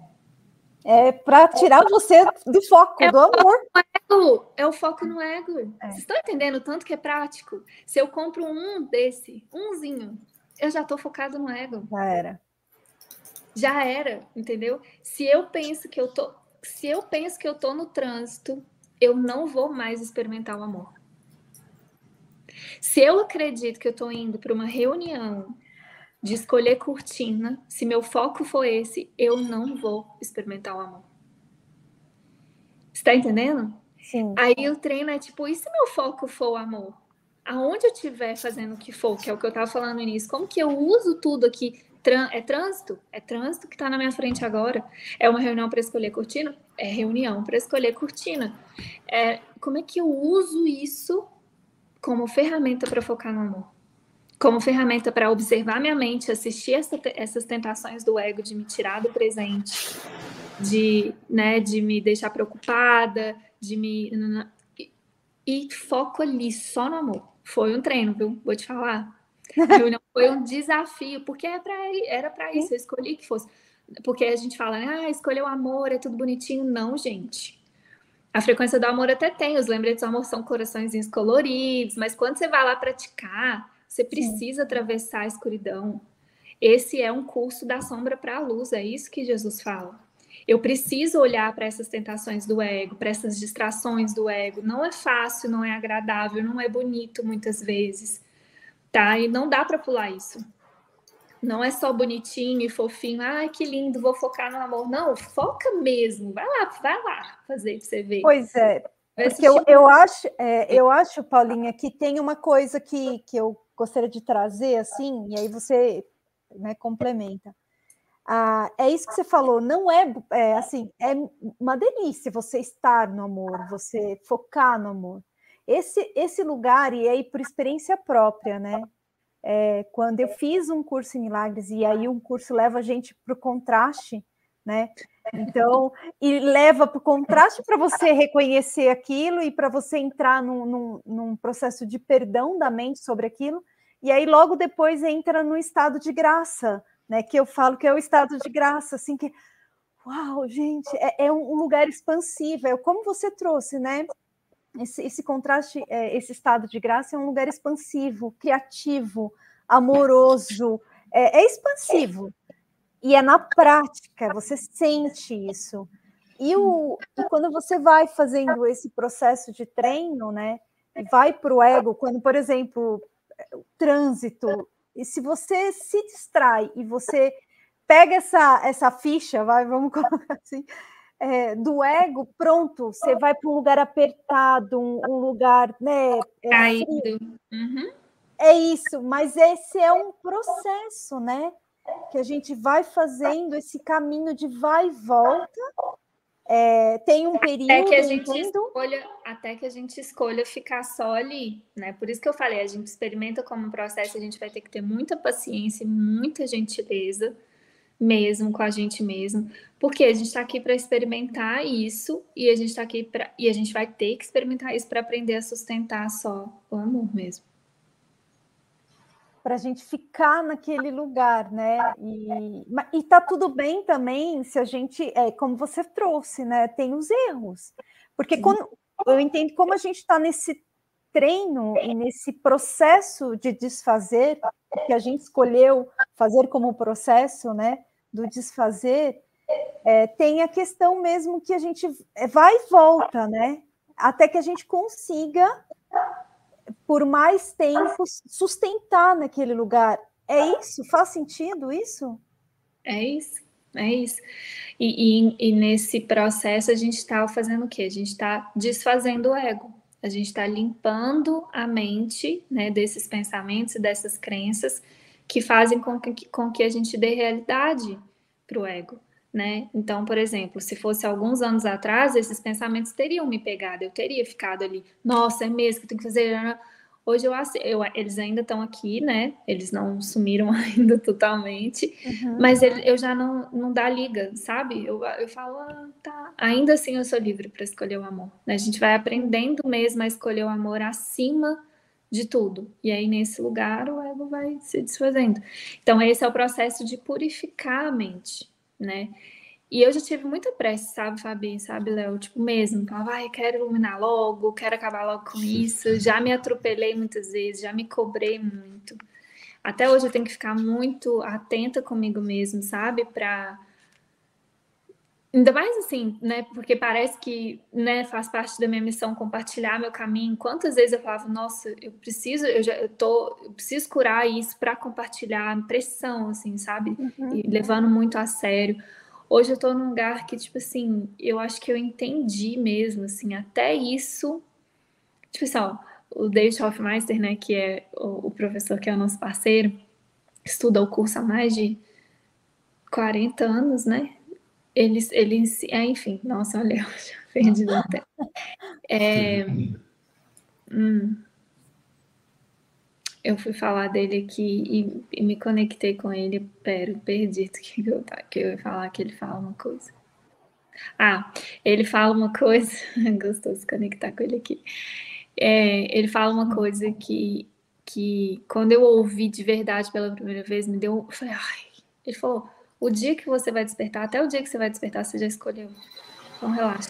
É para tirar você do foco, é do amor. Ego, é o foco no ego. É. Vocês estão entendendo o tanto que é prático? Se eu compro um desse, umzinho, eu já estou focado no ego. Já era. Já era, entendeu? Se eu penso que eu tô, se eu penso que eu tô no trânsito, eu não vou mais experimentar o amor. Se eu acredito que eu tô indo para uma reunião de escolher cortina, se meu foco for esse, eu não vou experimentar o amor. Você tá entendendo? Sim. Aí o treino é tipo, e se meu foco for o amor? Aonde eu estiver fazendo o que for, que é o que eu tava falando no início, como que eu uso tudo aqui? É trânsito? É trânsito que tá na minha frente agora. É uma reunião para escolher cortina? É reunião para escolher cortina. É, como é que eu uso isso como ferramenta para focar no amor? Como ferramenta para observar minha mente, assistir essa, essas tentações do ego de me tirar do presente, de, né, de me deixar preocupada, de me... E, e foco ali só no amor. Foi um treino, viu? Vou te falar. A reunião foi um desafio, porque é pra, era para isso, eu escolhi que fosse. Porque a gente fala, né, ah, escolher o amor, é tudo bonitinho. Não, gente. A frequência do amor até tem, os lembretes do amor são coraçõezinhos coloridos, mas quando você vai lá praticar, você precisa Sim. atravessar a escuridão. Esse é um curso da sombra para a luz, é isso que Jesus fala. Eu preciso olhar para essas tentações do ego, para essas distrações do ego. Não é fácil, não é agradável, não é bonito muitas vezes, tá? E não dá para pular isso. Não é só bonitinho e fofinho, ai, que lindo, vou focar no amor. Não, foca mesmo, vai lá, vai lá fazer para você ver. Pois é, porque eu, eu, acho, é, eu acho, Paulinha, que tem uma coisa que, que eu gostaria de trazer, assim, e aí você, né, complementa. Ah, é isso que você falou, não é, é assim, é uma delícia você estar no amor, você focar no amor. esse, esse lugar, e aí por experiência própria, né? É, quando eu fiz um curso em milagres, e aí um curso leva a gente para o contraste, né? Então, e leva para o contraste para você reconhecer aquilo e para você entrar num, num, num processo de perdão da mente sobre aquilo, e aí logo depois entra no estado de graça, né? Que eu falo que é o estado de graça, assim, que, uau, gente, é, é um lugar expansivo, é como você trouxe, né? Esse, esse contraste, é, esse estado de graça é um lugar expansivo, criativo, amoroso, é, é expansivo. E é na prática, você sente isso. E, o, e quando você vai fazendo esse processo de treino, né, e vai para o ego, quando, por exemplo, o trânsito, e se você se distrai e você pega essa, essa ficha, vai, vamos colocar assim, é, do ego, pronto, você vai para um lugar apertado, um, um lugar, né, é, frio. Uhum. É isso, mas esse é um processo, né? Que a gente vai fazendo esse caminho de vai e volta. É, tem um período, até que a gente entendo... escolha, até que a gente escolha ficar só ali, né? Por isso que eu falei, a gente experimenta como um processo, a gente vai ter que ter muita paciência, muita gentileza, mesmo com a gente mesmo, porque a gente está aqui para experimentar isso e a gente está aqui para e a gente vai ter que experimentar isso para aprender a sustentar só o amor mesmo. Para a gente ficar naquele lugar, né? E, e tá tudo bem também se a gente, é, como você trouxe, né? Tem os erros. Porque quando, eu entendo como a gente está nesse treino e nesse processo de desfazer, que a gente escolheu fazer como processo, né? Do desfazer, é, tem a questão mesmo que a gente vai e volta, né? Até que a gente consiga, por mais tempo, sustentar naquele lugar. É isso? Faz sentido isso? É isso, é isso. E, e, e nesse processo a gente está fazendo o quê? A gente está desfazendo o ego. A gente está limpando a mente, né, desses pensamentos e dessas crenças que fazem com que, com que a gente dê realidade para o ego. Né? Então, por exemplo, se fosse alguns anos atrás, esses pensamentos teriam me pegado, eu teria ficado ali, nossa, é mesmo que eu tenho que fazer... Hoje eu, eu eles ainda estão aqui, né? Eles não sumiram ainda totalmente, uhum. Mas ele, eu já não, não dá liga, sabe? Eu, eu falo, ah, tá. Ainda assim eu sou livre para escolher o amor. Né? A gente vai aprendendo mesmo a escolher o amor acima de tudo. E aí, nesse lugar, o ego vai se desfazendo. Então, esse é o processo de purificar a mente, né? E eu já tive muita pressa, sabe, Fabi, sabe, Léo? Tipo, mesmo, falava, ai, quero iluminar logo, quero acabar logo com isso. Já me atropelei muitas vezes, já me cobrei muito. Até hoje eu tenho que ficar muito atenta comigo mesmo, sabe? Pra... Ainda mais assim, né? Porque parece que, né, faz parte da minha missão compartilhar meu caminho. Quantas vezes eu falava, nossa, eu preciso, eu já eu tô, eu preciso curar isso para compartilhar, pressão, assim, sabe? Uhum. E levando muito a sério. Hoje eu tô num lugar que, tipo assim, eu acho que eu entendi mesmo, assim, até isso. Tipo assim, ó, o David Hoffmeister, né, que é o, o professor que é o nosso parceiro, estuda o curso há mais de quarenta anos, né? Ele, ele é, enfim, nossa, olha, eu já perdi o tempo. É, hum, eu fui falar dele aqui e, e me conectei com ele, pera, perdi o que eu, que eu ia falar, que ele fala uma coisa. Ah, ele fala uma coisa, gostoso de conectar com ele aqui. É, ele fala uma coisa que, que, quando eu ouvi de verdade pela primeira vez, me deu. Eu falei, ai. Ele falou: o dia que você vai despertar, até o dia que você vai despertar, você já escolheu. Então, relaxa.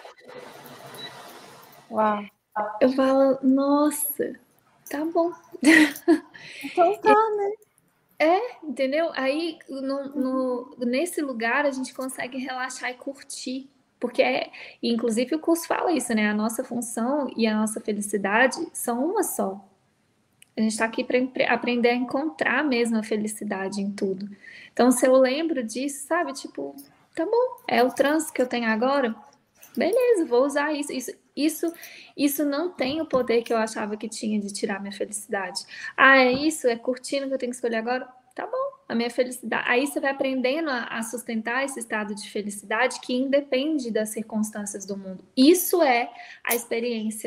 Uau. Eu falo, nossa, tá bom. Então tá, né? É, entendeu? Aí, no, no, nesse lugar, a gente consegue relaxar e curtir. Porque, é, inclusive, o curso fala isso, né? A nossa função e a nossa felicidade são uma só. A gente está aqui para aprender a encontrar mesmo a felicidade em tudo. Então, se eu lembro disso, sabe? Tipo, tá bom, é o trânsito que eu tenho agora. Beleza, vou usar isso. Isso, isso, isso não tem o poder que eu achava que tinha de tirar minha felicidade. Ah, é isso? É curtindo que eu tenho que escolher agora? Tá bom, a minha felicidade. Aí você vai aprendendo a, a sustentar esse estado de felicidade que independe das circunstâncias do mundo. Isso é a experiência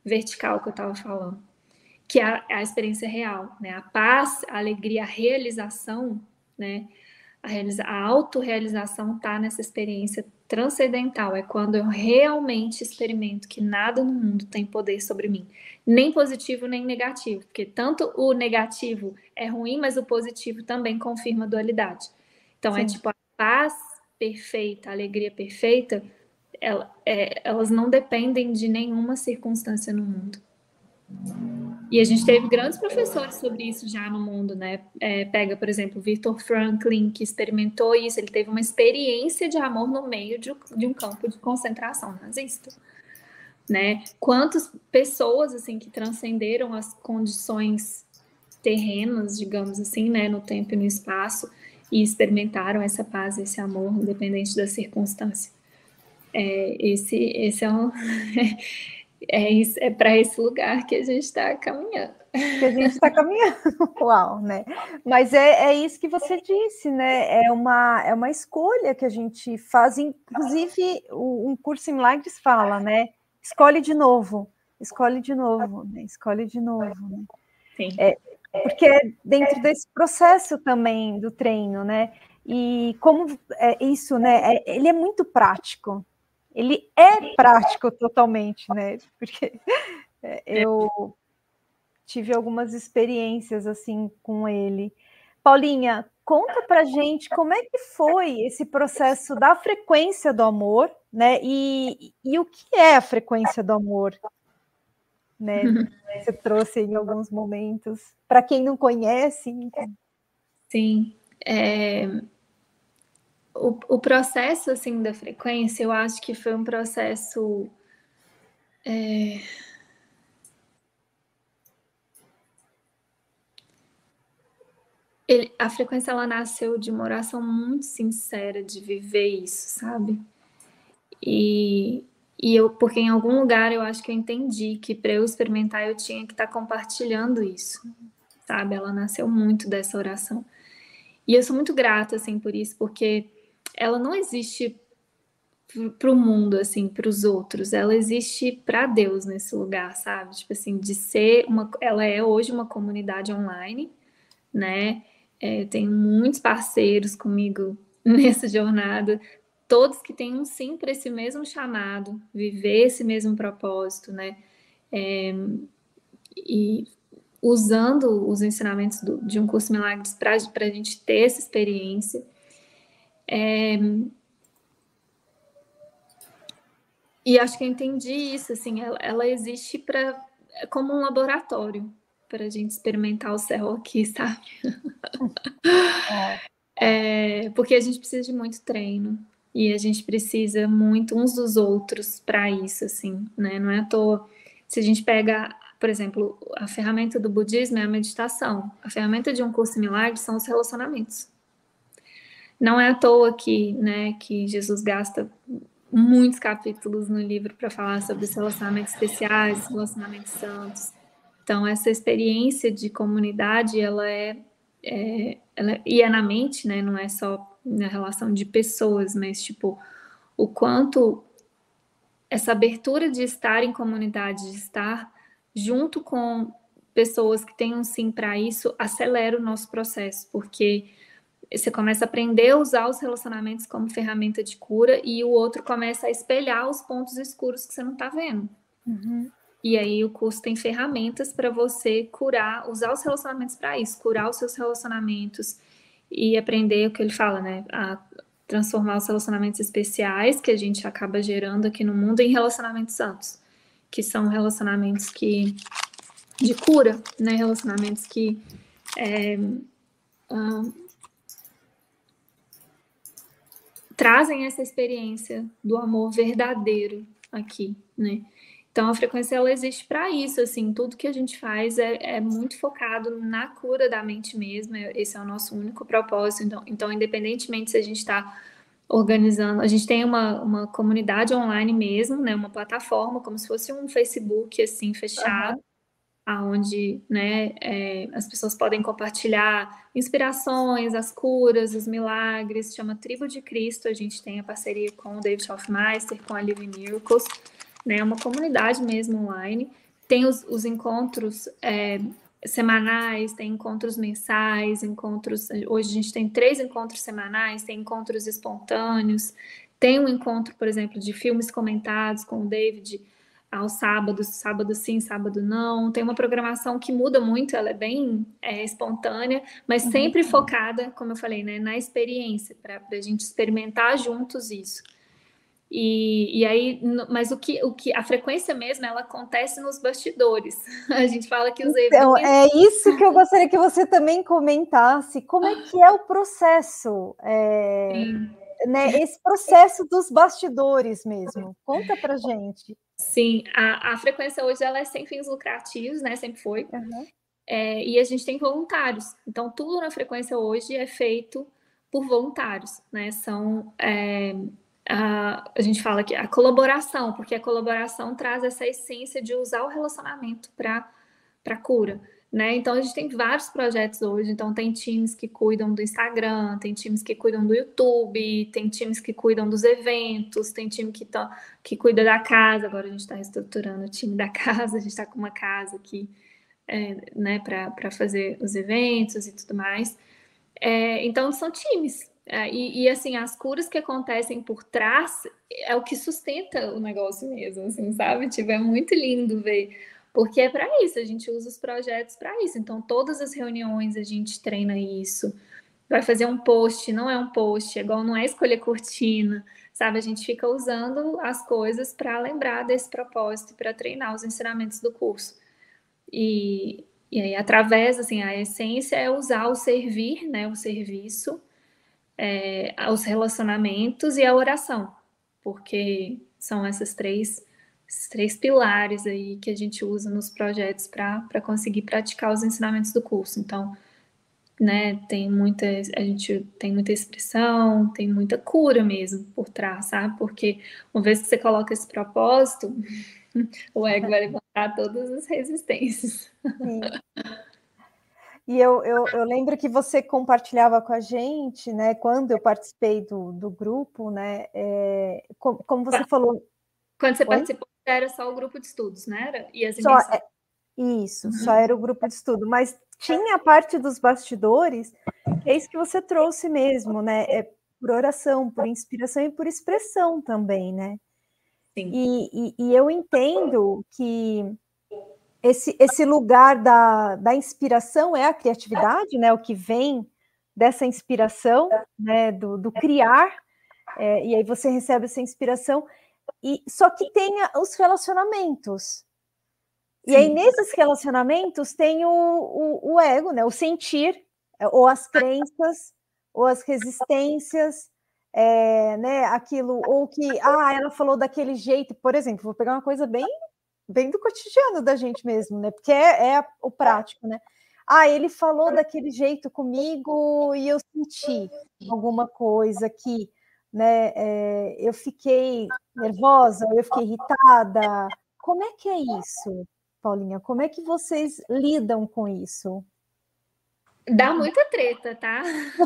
vertical que eu estava falando, que é a, a experiência real, né? A paz, a alegria, a realização, né? A, realiza a autorrealização está nessa experiência transcendental, é quando eu realmente experimento que nada no mundo tem poder sobre mim, nem positivo nem negativo, porque tanto o negativo é ruim, mas o positivo também confirma a dualidade. Então, Sim. é tipo a paz perfeita, a alegria perfeita, ela, é, elas não dependem de nenhuma circunstância no mundo. E a gente teve grandes professores sobre isso já no mundo, né? É, pega, por exemplo, o Viktor Frankl, que experimentou isso. Ele teve uma experiência de amor no meio de, de um campo de concentração nazista, né? Quantas pessoas, assim, que transcenderam as condições terrenas, digamos assim, né? No tempo e no espaço, e experimentaram essa paz, esse amor, independente da circunstância. É, esse, esse é um... É, isso, é para esse lugar que a gente está caminhando. Que a gente está caminhando, uau, né? Mas é, é isso que você disse, né? É uma, é uma escolha que a gente faz, inclusive um curso em Milagres fala, né? Escolhe de novo, escolhe de novo, né? Escolhe de novo, né? Sim. É, porque é dentro desse processo também do treino, né? E como é isso, né? É, ele é muito prático. Ele é prático totalmente, né? Porque eu tive algumas experiências assim com ele. Paulinha, conta pra gente como é que foi esse processo da frequência do amor, né? E, e o que é a frequência do amor, né? Você trouxe em alguns momentos. Para quem não conhece. Então... Sim. É... O, o processo, assim, da frequência, eu acho que foi um processo... É... Ele, a frequência, ela nasceu de uma oração muito sincera de viver isso, sabe? E, e eu, porque em algum lugar eu acho que eu entendi que para eu experimentar eu tinha que estar tá compartilhando isso, sabe? Ela nasceu muito dessa oração. E eu sou muito grata, assim, por isso, porque ela não existe para o mundo, assim, para os outros, ela existe para Deus nesse lugar, sabe? Tipo assim, de ser uma, ela é hoje uma comunidade online, né? É, eu tenho muitos parceiros comigo nessa jornada, todos que têm um sim para esse mesmo chamado, viver esse mesmo propósito, né? É, e usando os ensinamentos do, de um curso Milagres para a gente ter essa experiência. É, e acho que eu entendi isso, assim, ela, ela existe para como um laboratório para a gente experimentar o céu aqui, sabe? É, porque a gente precisa de muito treino e a gente precisa muito uns dos outros para isso, assim, né? Não é à toa. Se a gente pega, por exemplo, a ferramenta do budismo é a meditação, a ferramenta de um curso em milagres são os relacionamentos. Não é à toa que, né, que Jesus gasta muitos capítulos no livro para falar sobre os relacionamentos especiais, relacionamentos santos. Então, essa experiência de comunidade, ela é, é, ela, e é na mente, né? Não é só na relação de pessoas, mas, tipo, o quanto essa abertura de estar em comunidade, de estar junto com pessoas que têm um sim para isso, acelera o nosso processo, porque você começa a aprender a usar os relacionamentos como ferramenta de cura e o outro começa a espelhar os pontos escuros que você não está vendo. Uhum. E aí o curso tem ferramentas para você curar, usar os relacionamentos para isso, curar os seus relacionamentos e aprender o que ele fala, né? A transformar os relacionamentos especiais que a gente acaba gerando aqui no mundo em relacionamentos santos, que são relacionamentos que de cura, né? Relacionamentos que é, uh, trazem essa experiência do amor verdadeiro aqui, né? Então, a frequência, ela existe para isso, assim, tudo que a gente faz é, é muito focado na cura da mente mesmo, esse é o nosso único propósito, então, então independentemente se a gente está organizando, a gente tem uma, uma comunidade online mesmo, né, uma plataforma, como se fosse um Facebook, assim, fechado, uhum. Aonde, né, é, as pessoas podem compartilhar inspirações, as curas, os milagres, se chama Tribo de Cristo, a gente tem a parceria com o David Hoffmeister, com a Live Miracles, né, uma comunidade mesmo online, tem os, os encontros é, semanais, tem encontros mensais, encontros... Hoje a gente tem três encontros semanais, tem encontros espontâneos, tem um encontro, por exemplo, de filmes comentados com o David aos sábados, sábado sim, sábado não. Tem uma programação que muda muito, ela é bem é, espontânea, mas uhum. sempre focada, como eu falei, né, na experiência, para a gente experimentar juntos isso. E, e aí, mas o que, o que a frequência mesmo, ela acontece nos bastidores. A gente fala que os então, eventos... é isso que eu gostaria que você também comentasse. Como é que é o processo? É, né, esse processo dos bastidores mesmo. Conta pra gente. Sim, a, a frequência hoje ela é sem fins lucrativos, né? Sempre foi. Uhum. É, e a gente tem voluntários. Então, tudo na frequência hoje é feito por voluntários, né? São... É, A, a gente fala que a colaboração, porque a colaboração traz essa essência de usar o relacionamento para para cura, né? Então a gente tem vários projetos hoje, então tem times que cuidam do Instagram, tem times que cuidam do YouTube, tem times que cuidam dos eventos, tem time que, tá, que cuida da casa, agora a gente está reestruturando o time da casa, a gente está com uma casa aqui, é, né, para fazer os eventos e tudo mais. É, então são times. É, e, e, assim, as curas que acontecem por trás é o que sustenta o negócio mesmo, assim, sabe? Tipo, é muito lindo ver, porque é para isso, a gente usa os projetos para isso. Então, todas as reuniões a gente treina isso. Vai fazer um post, não é um post, é igual não é escolher cortina, sabe? A gente fica usando as coisas para lembrar desse propósito, para treinar os ensinamentos do curso. E, e aí, através, assim, a essência é usar o servir, né? O serviço, É, aos relacionamentos e a oração, porque são essas três, esses três pilares aí que a gente usa nos projetos para conseguir praticar os ensinamentos do curso. Então, né, tem muita, a gente tem muita expressão, tem muita cura mesmo por trás, sabe? Porque uma vez que você coloca esse propósito, o ego vai levantar todas as resistências. Sim. E eu, eu, eu lembro que você compartilhava com a gente, né, quando eu participei do, do grupo, né, é, como, como você falou... Quando você Oi? participou, era só o grupo de estudos, né? Era? E as só, é, Isso, uhum. só era o grupo de estudo, mas tinha a parte dos bastidores, que é isso que você trouxe mesmo, né, é por oração, por inspiração e por expressão também, né? Sim. E, e, e eu entendo que Esse, esse lugar da, da inspiração é a criatividade, né? O que vem dessa inspiração, né? Do, do criar, é, e aí você recebe essa inspiração, e só que tem os relacionamentos. E Sim. aí, nesses relacionamentos, tem o, o, o ego, né? O sentir, ou as crenças, ou as resistências, é, né? Aquilo, ou que, ah, ela falou daquele jeito, por exemplo, vou pegar uma coisa bem bem do cotidiano da gente mesmo, né? Porque é, é o prático, né? Ah, ele falou daquele jeito comigo e eu senti alguma coisa que, né? É, eu fiquei nervosa, eu fiquei irritada. Como é que é isso, Paulinha? Como é que vocês lidam com isso? Dá muita treta, tá?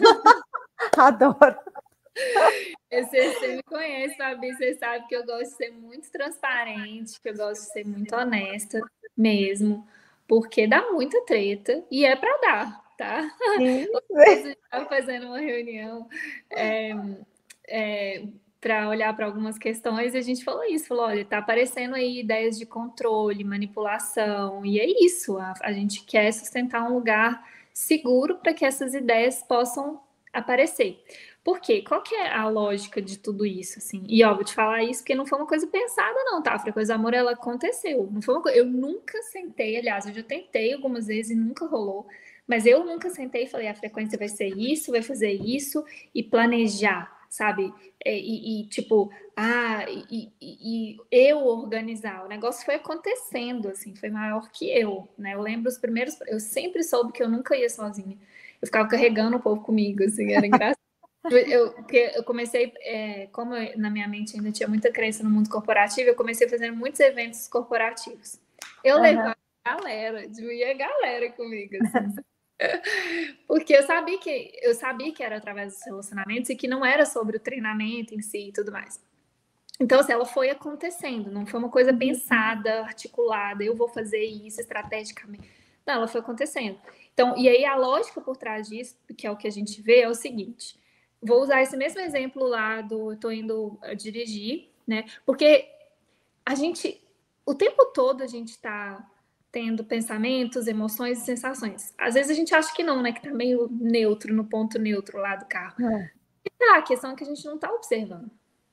Adoro. Você, você me conhece, Fabi, você sabe que eu gosto de ser muito transparente, que eu gosto de ser muito honesta mesmo, porque dá muita treta e é para dar, tá? Sim. Você estava fazendo uma reunião é, é, para olhar para algumas questões e a gente falou isso, falou, olha, tá aparecendo aí ideias de controle, manipulação, e é isso, a, a gente quer sustentar um lugar seguro para que essas ideias possam aparecer. Por quê? Qual que é a lógica de tudo isso, assim? E, ó, vou te falar isso porque não foi uma coisa pensada, não, tá? A frequência do amor, ela aconteceu. Não foi uma coisa... Eu nunca sentei, aliás, eu já tentei algumas vezes e nunca rolou, mas eu nunca sentei e falei, a frequência vai ser isso, vai fazer isso, e planejar, sabe? E, e tipo, ah, e, e, e eu organizar. O negócio foi acontecendo, assim, foi maior que eu, né? Eu lembro os primeiros... Eu sempre soube que eu nunca ia sozinha. Eu ficava carregando o povo comigo, assim, era engraçado. Eu, porque eu comecei, é, como eu, na minha mente ainda tinha muita crença no mundo corporativo, eu comecei fazendo muitos eventos corporativos. Eu uhum. levava a galera, ia a galera comigo, assim. Porque eu sabia que eu sabia que era através dos relacionamentos e que não era sobre o treinamento em si e tudo mais. Então, assim, ela foi acontecendo, não foi uma coisa pensada, articulada, eu vou fazer isso estrategicamente. Não, ela foi acontecendo. Então, e aí a lógica por trás disso, que é o que a gente vê, é o seguinte. Vou usar esse mesmo exemplo lá do eu tô indo dirigir, né? Porque a gente, o tempo todo a gente tá tendo pensamentos, emoções e sensações. Às vezes a gente acha que não, né? Que tá meio neutro, no ponto neutro lá do carro. É. E tá, a questão é que a gente não tá observando.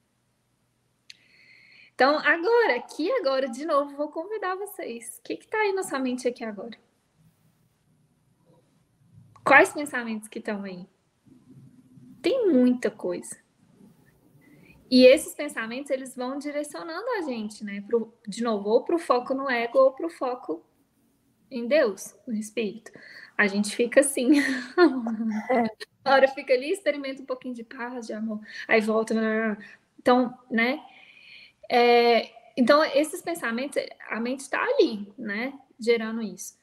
Então, agora, aqui agora, de novo, vou convidar vocês. O que está aí na sua mente aqui agora? Quais pensamentos que estão aí? Tem muita coisa. E esses pensamentos, eles vão direcionando a gente, né? Pro, de novo, ou para o foco no ego, ou para o foco em Deus, no Espírito. A gente fica assim. É. A hora fica ali, experimenta um pouquinho de paz, de amor. Aí volta. Então, né? É, então, esses pensamentos, a mente está ali, né? Gerando isso.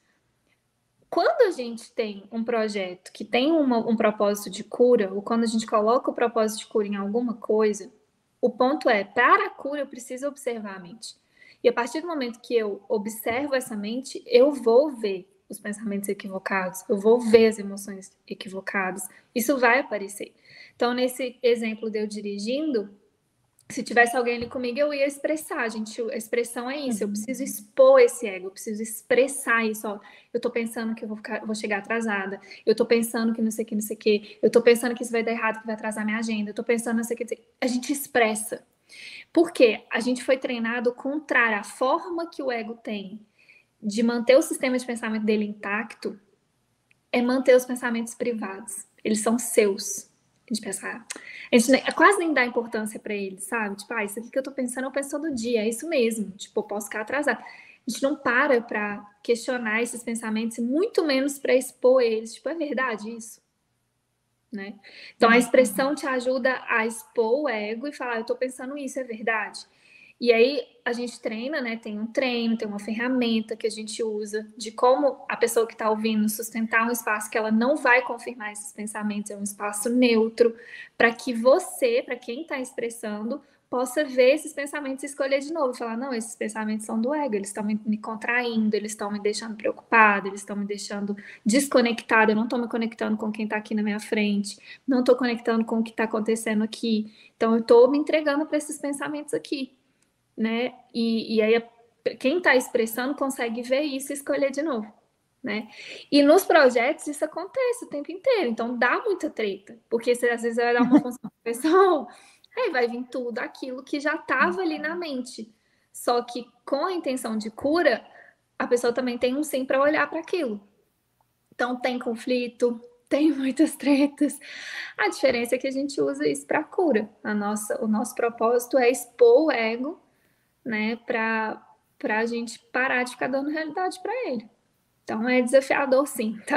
Quando a gente tem um projeto que tem uma, um propósito de cura, ou quando a gente coloca o propósito de cura em alguma coisa, o ponto é, para a cura eu preciso observar a mente. E a partir do momento que eu observo essa mente, eu vou ver os pensamentos equivocados, eu vou ver as emoções equivocadas. Isso vai aparecer. Então, nesse exemplo de eu dirigindo, se tivesse alguém ali comigo, eu ia expressar, gente. A expressão é isso. Eu preciso expor esse ego, eu preciso expressar isso. Ó, eu tô pensando que eu vou, ficar, vou chegar atrasada. Eu tô pensando que não sei o que, não sei o que. Eu tô pensando que isso vai dar errado, que vai atrasar minha agenda. Eu tô pensando não sei o que. A gente expressa. Por quê? A gente foi treinado contrário. A forma que o ego tem de manter o sistema de pensamento dele intacto é manter os pensamentos privados. Eles são seus. A gente pensa, a gente nem, quase nem dá importância para eles, sabe? Tipo, ah, isso aqui que eu tô pensando, eu penso todo dia, é isso mesmo. Tipo, eu posso ficar atrasada. A gente não para para questionar esses pensamentos, muito menos para expor eles. Tipo, é verdade isso? Né? Então, a expressão te ajuda a expor o ego e falar, eu tô pensando isso, é verdade? E aí a gente treina, né? Tem um treino, tem uma ferramenta que a gente usa de como a pessoa que está ouvindo sustentar um espaço que ela não vai confirmar esses pensamentos, é um espaço neutro, para que você, para quem está expressando, possa ver esses pensamentos e escolher de novo, falar, não, esses pensamentos são do ego, eles estão me, me contraindo, eles estão me deixando preocupada, eles estão me deixando desconectada, eu não estou me conectando com quem está aqui na minha frente, não estou conectando com o que está acontecendo aqui, então eu estou me entregando para esses pensamentos aqui. Né? E, e aí quem está expressando consegue ver isso e escolher de novo, né? E nos projetos isso acontece o tempo inteiro, então dá muita treta, porque você às vezes vai dar uma função para a pessoa, aí vai vir tudo aquilo que já estava ali na mente, só que com a intenção de cura, a pessoa também tem um sim para olhar para aquilo. Então tem conflito, tem muitas tretas. A diferença é que a gente usa isso para cura. A nossa, o nosso propósito é expor o ego, né, para a gente parar de ficar dando realidade para ele. Então é desafiador, sim, tá?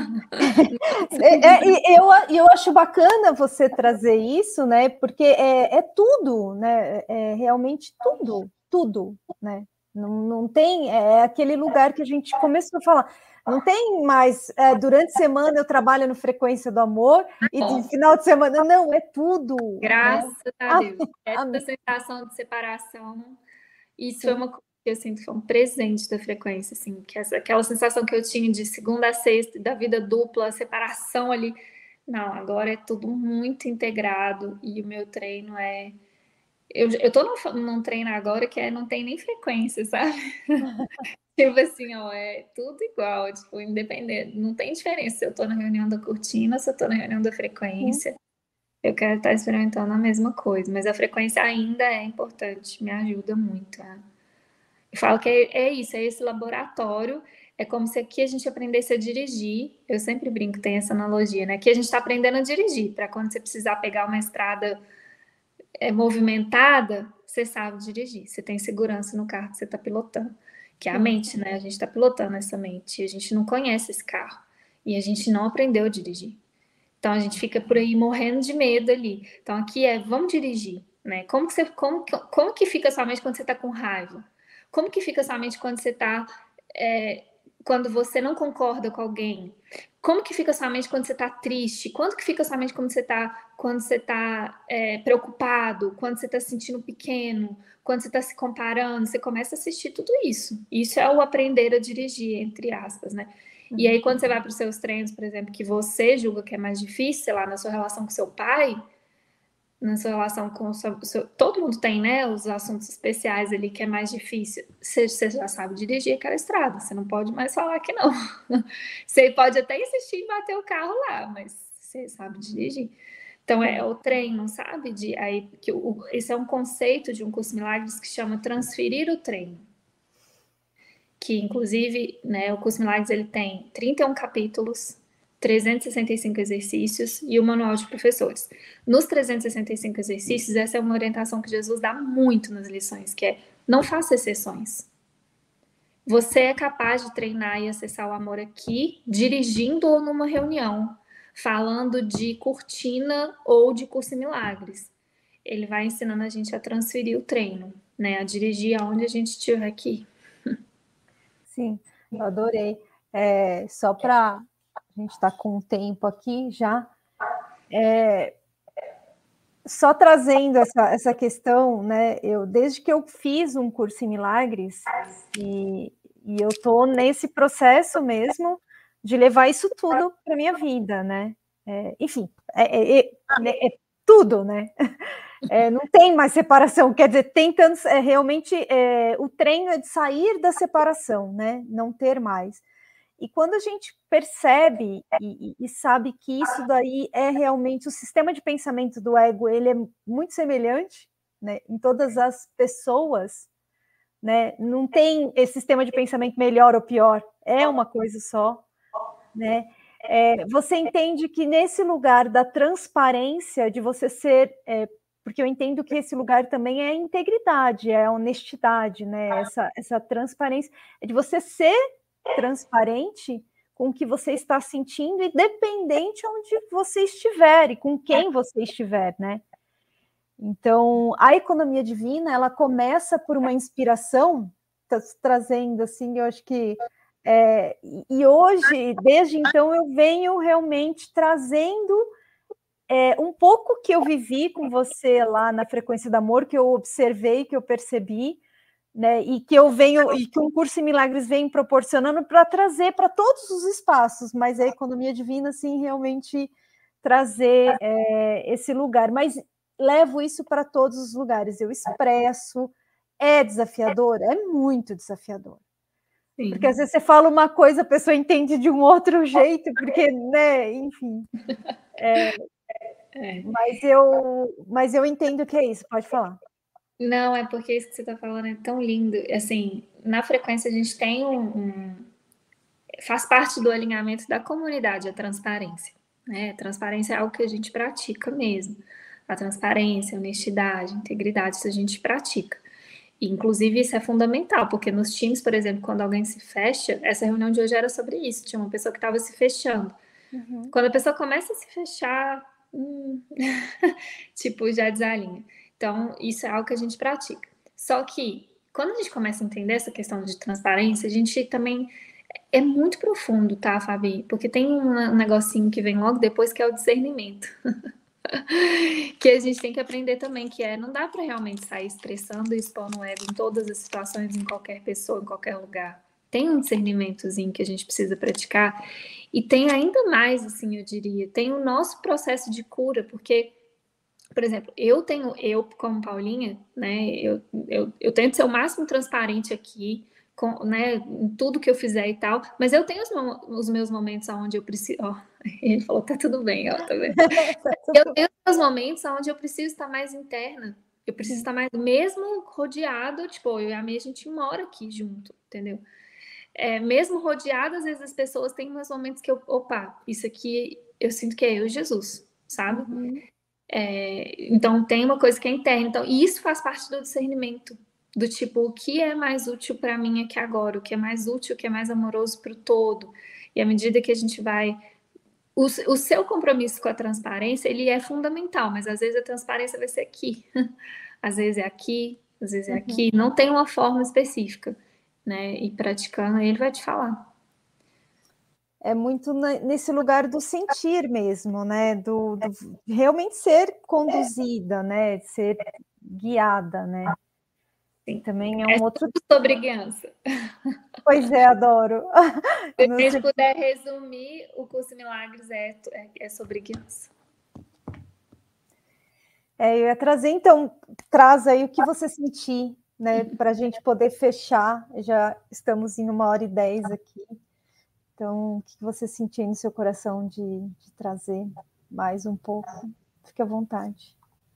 É, é, e eu, eu acho bacana você trazer isso, né? Porque é, é tudo, né? É realmente tudo, tudo, né? Não, não tem, é aquele lugar que a gente começou a falar. Não tem mais, é, durante a semana eu trabalho no Frequência do Amor e de final de semana, não, é tudo. Graças né? a Deus. Essa sensação de separação, isso foi uma coisa que eu sinto, foi um presente da frequência, assim, que essa, aquela sensação que eu tinha de segunda a sexta, da vida dupla, separação ali. Não, agora é tudo muito integrado e o meu treino é. Eu, eu tô num, num treino agora que é, não tem nem frequência, sabe? Tipo assim, ó, é tudo igual, tipo, independente, não tem diferença se eu tô na reunião da cortina, se eu tô na reunião da frequência. Sim. Eu quero estar experimentando a mesma coisa, mas a frequência ainda é importante, me ajuda muito. Tá? Eu falo que é, é isso, é esse laboratório, é como se aqui a gente aprendesse a dirigir. Eu sempre brinco, tem essa analogia, né? Que a gente está aprendendo a dirigir, para quando você precisar pegar uma estrada é, movimentada, você sabe dirigir, você tem segurança no carro que você está pilotando. Que é a mente, né? A gente está pilotando essa mente, a gente não conhece esse carro e a gente não aprendeu a dirigir. Então a gente fica por aí morrendo de medo ali. Então aqui é, vamos dirigir, né? Como que você, como, como que fica a sua mente quando você está com raiva? Como que fica a sua mente quando você está é, quando você não concorda com alguém? Como que fica a sua mente quando você está triste? Quando que fica a sua mente quando você está quando você tá, é, preocupado? Quando você está se sentindo pequeno? Quando você está se comparando? Você começa a assistir tudo isso. Isso é o aprender a dirigir, entre aspas, né? Uhum. E aí, quando você vai para os seus treinos, por exemplo, que você julga que é mais difícil, sei lá, na sua relação com seu pai, na sua relação com o seu, o seu... Todo mundo tem, né, os assuntos especiais ali que é mais difícil. Você, você já sabe dirigir aquela estrada, você não pode mais falar que não. Você pode até insistir em bater o carro lá, mas você sabe dirigir. Então, é o treino, sabe? De, aí, que o, esse é um conceito de um curso Milagres que chama transferir o treino. Que, inclusive, né, o curso Milagres ele tem trinta e um capítulos, trezentos e sessenta e cinco exercícios e o manual de professores. Nos trezentos e sessenta e cinco exercícios, essa é uma orientação que Jesus dá muito nas lições, que é não faça exceções. Você é capaz de treinar e acessar o amor aqui, dirigindo ou numa reunião, falando de cortina ou de curso Milagres. Ele vai ensinando a gente a transferir o treino, né, a dirigir aonde a gente estiver aqui. Sim, eu adorei. É, só para a gente está com o tempo aqui já, é, só trazendo essa, essa questão, né? Eu, desde que eu fiz um curso em Milagres, e, e eu estou nesse processo mesmo de levar isso tudo para a minha vida, né? É, enfim, é, é, é, é tudo, né? É, não tem mais separação, quer dizer, tem tantos, é, realmente é, o treino é de sair da separação, né? Não ter mais. E quando a gente percebe e, e, sabe que isso daí é realmente o sistema de pensamento do ego, ele é muito semelhante, né, em todas as pessoas, né? Não tem esse sistema de pensamento melhor ou pior, é uma coisa só, né? É, você entende que nesse lugar da transparência, de você ser, é, porque eu entendo que esse lugar também é integridade, é honestidade, né? Essa, essa transparência, é de você ser transparente com o que você está sentindo, independente onde você estiver e com quem você estiver, né? Então, a economia divina, ela começa por uma inspiração, tá trazendo assim, eu acho que é, e hoje, desde então, eu venho realmente trazendo é, um pouco que eu vivi com você lá na Frequência do Amor, que eu observei, que eu percebi, né, e que eu venho, e que um curso em Milagres vem proporcionando para trazer para todos os espaços, mas a economia divina, sim, realmente trazer é, esse lugar, mas levo isso para todos os lugares, eu expresso, é desafiador, é muito desafiador. Sim. Porque às vezes você fala uma coisa, a pessoa entende de um outro jeito, porque, né, enfim. É, é. Mas, eu, mas eu entendo que é isso, pode falar. Não, é porque isso que você está falando é tão lindo. Assim, na frequência a gente tem um, um... faz parte do alinhamento da comunidade a transparência. Né? A transparência é algo que a gente pratica mesmo. A transparência, a honestidade, a integridade, isso a gente pratica. E, inclusive, isso é fundamental, porque nos times, por exemplo, quando alguém se fecha, essa reunião de hoje era sobre isso. Tinha uma pessoa que estava se fechando. Uhum. Quando a pessoa começa a se fechar, hum, tipo, já desalinha. Então, isso é algo que a gente pratica. Só que, quando a gente começa a entender essa questão de transparência, a gente também... É muito profundo, tá, Fabi? Porque tem um negocinho que vem logo depois, que é o discernimento. Que a gente tem que aprender também, que é... Não dá para realmente sair expressando e expondo o ego em todas as situações, em qualquer pessoa, em qualquer lugar. Tem um discernimentozinho que a gente precisa praticar. E tem ainda mais, assim, eu diria, tem o nosso processo de cura, porque... Por exemplo, eu tenho, eu como Paulinha, né, eu, eu, eu tento ser o máximo transparente aqui, com, né, em tudo que eu fizer e tal, mas eu tenho os, os meus momentos onde eu preciso, ó, ele falou, tá tudo bem, ó, tá vendo? Eu tenho os momentos onde eu preciso estar mais interna, eu preciso estar mais, mesmo rodeado, tipo, eu e a Mia, a gente mora aqui junto, entendeu? É, mesmo rodeado, às vezes as pessoas têm meus momentos que eu, opa, isso aqui, eu sinto que é eu e Jesus, sabe? Uhum. É, então tem uma coisa que é interna, então, e isso faz parte do discernimento, do tipo, o que é mais útil para mim aqui agora, o que é mais útil, o que é mais amoroso para o todo, e à medida que a gente vai, o, o seu compromisso com a transparência, ele é fundamental, mas às vezes a transparência vai ser aqui, às vezes é aqui, às vezes é aqui, uhum. Não tem uma forma específica, né, e praticando, ele vai te falar. é muito nesse lugar do sentir mesmo, né? Do, do realmente ser conduzida, né? Ser guiada, né? Sim. Também é um é outro... sobre guiança. Pois é, adoro. Se a gente puder resumir, o curso Milagres é, é, é sobre guiança. É, eu ia trazer, então, traz aí o que você sentir, né? Para a gente poder fechar. Já estamos em uma hora e dez aqui. Então, o que você sentiu no seu coração de, de trazer mais um pouco? Fique à vontade.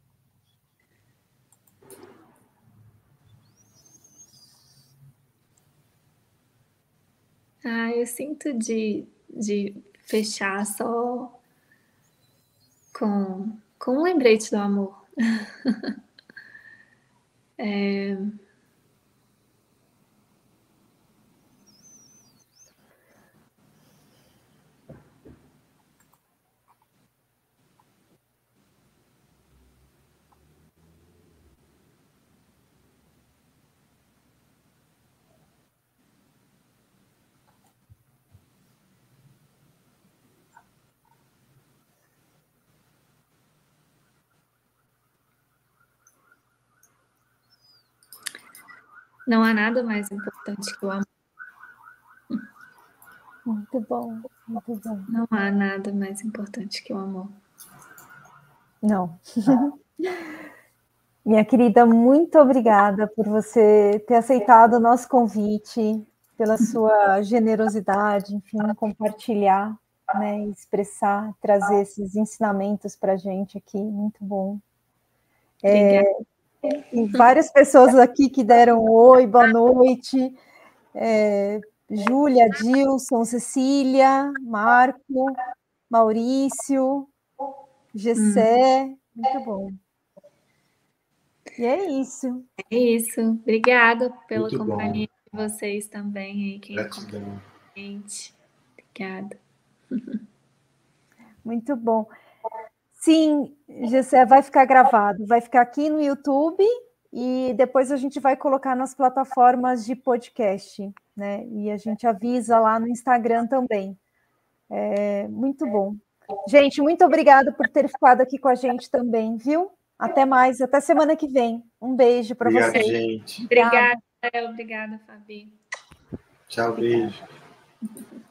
Ah, eu sinto de, de fechar só com, com um lembrete do amor. é... Não há nada mais importante que o amor. Muito bom, muito bom. Não há nada mais importante que o amor. Não. Minha querida, muito obrigada por você ter aceitado o nosso convite, pela sua generosidade, enfim, compartilhar, né, expressar, trazer esses ensinamentos para a gente aqui, muito bom. É, tem várias pessoas aqui que deram oi, boa noite, é, Júlia, Dilson, Cecília, Marco, Maurício, Gessé, hum. Muito bom. E é isso. É isso. Obrigada pela Muito companhia bom. de vocês também aí, quem Gratidão. gente. Obrigada. Muito bom. Sim, Gessé, vai ficar gravado, vai ficar aqui no YouTube e depois a gente vai colocar nas plataformas de podcast, né? E a gente avisa lá no Instagram também. É, muito bom. Gente, muito obrigada por ter ficado aqui com a gente também, viu? Até mais, até semana que vem. Um beijo para vocês. Obrigado, gente. Obrigada, obrigada, Fabi. Tchau, beijo.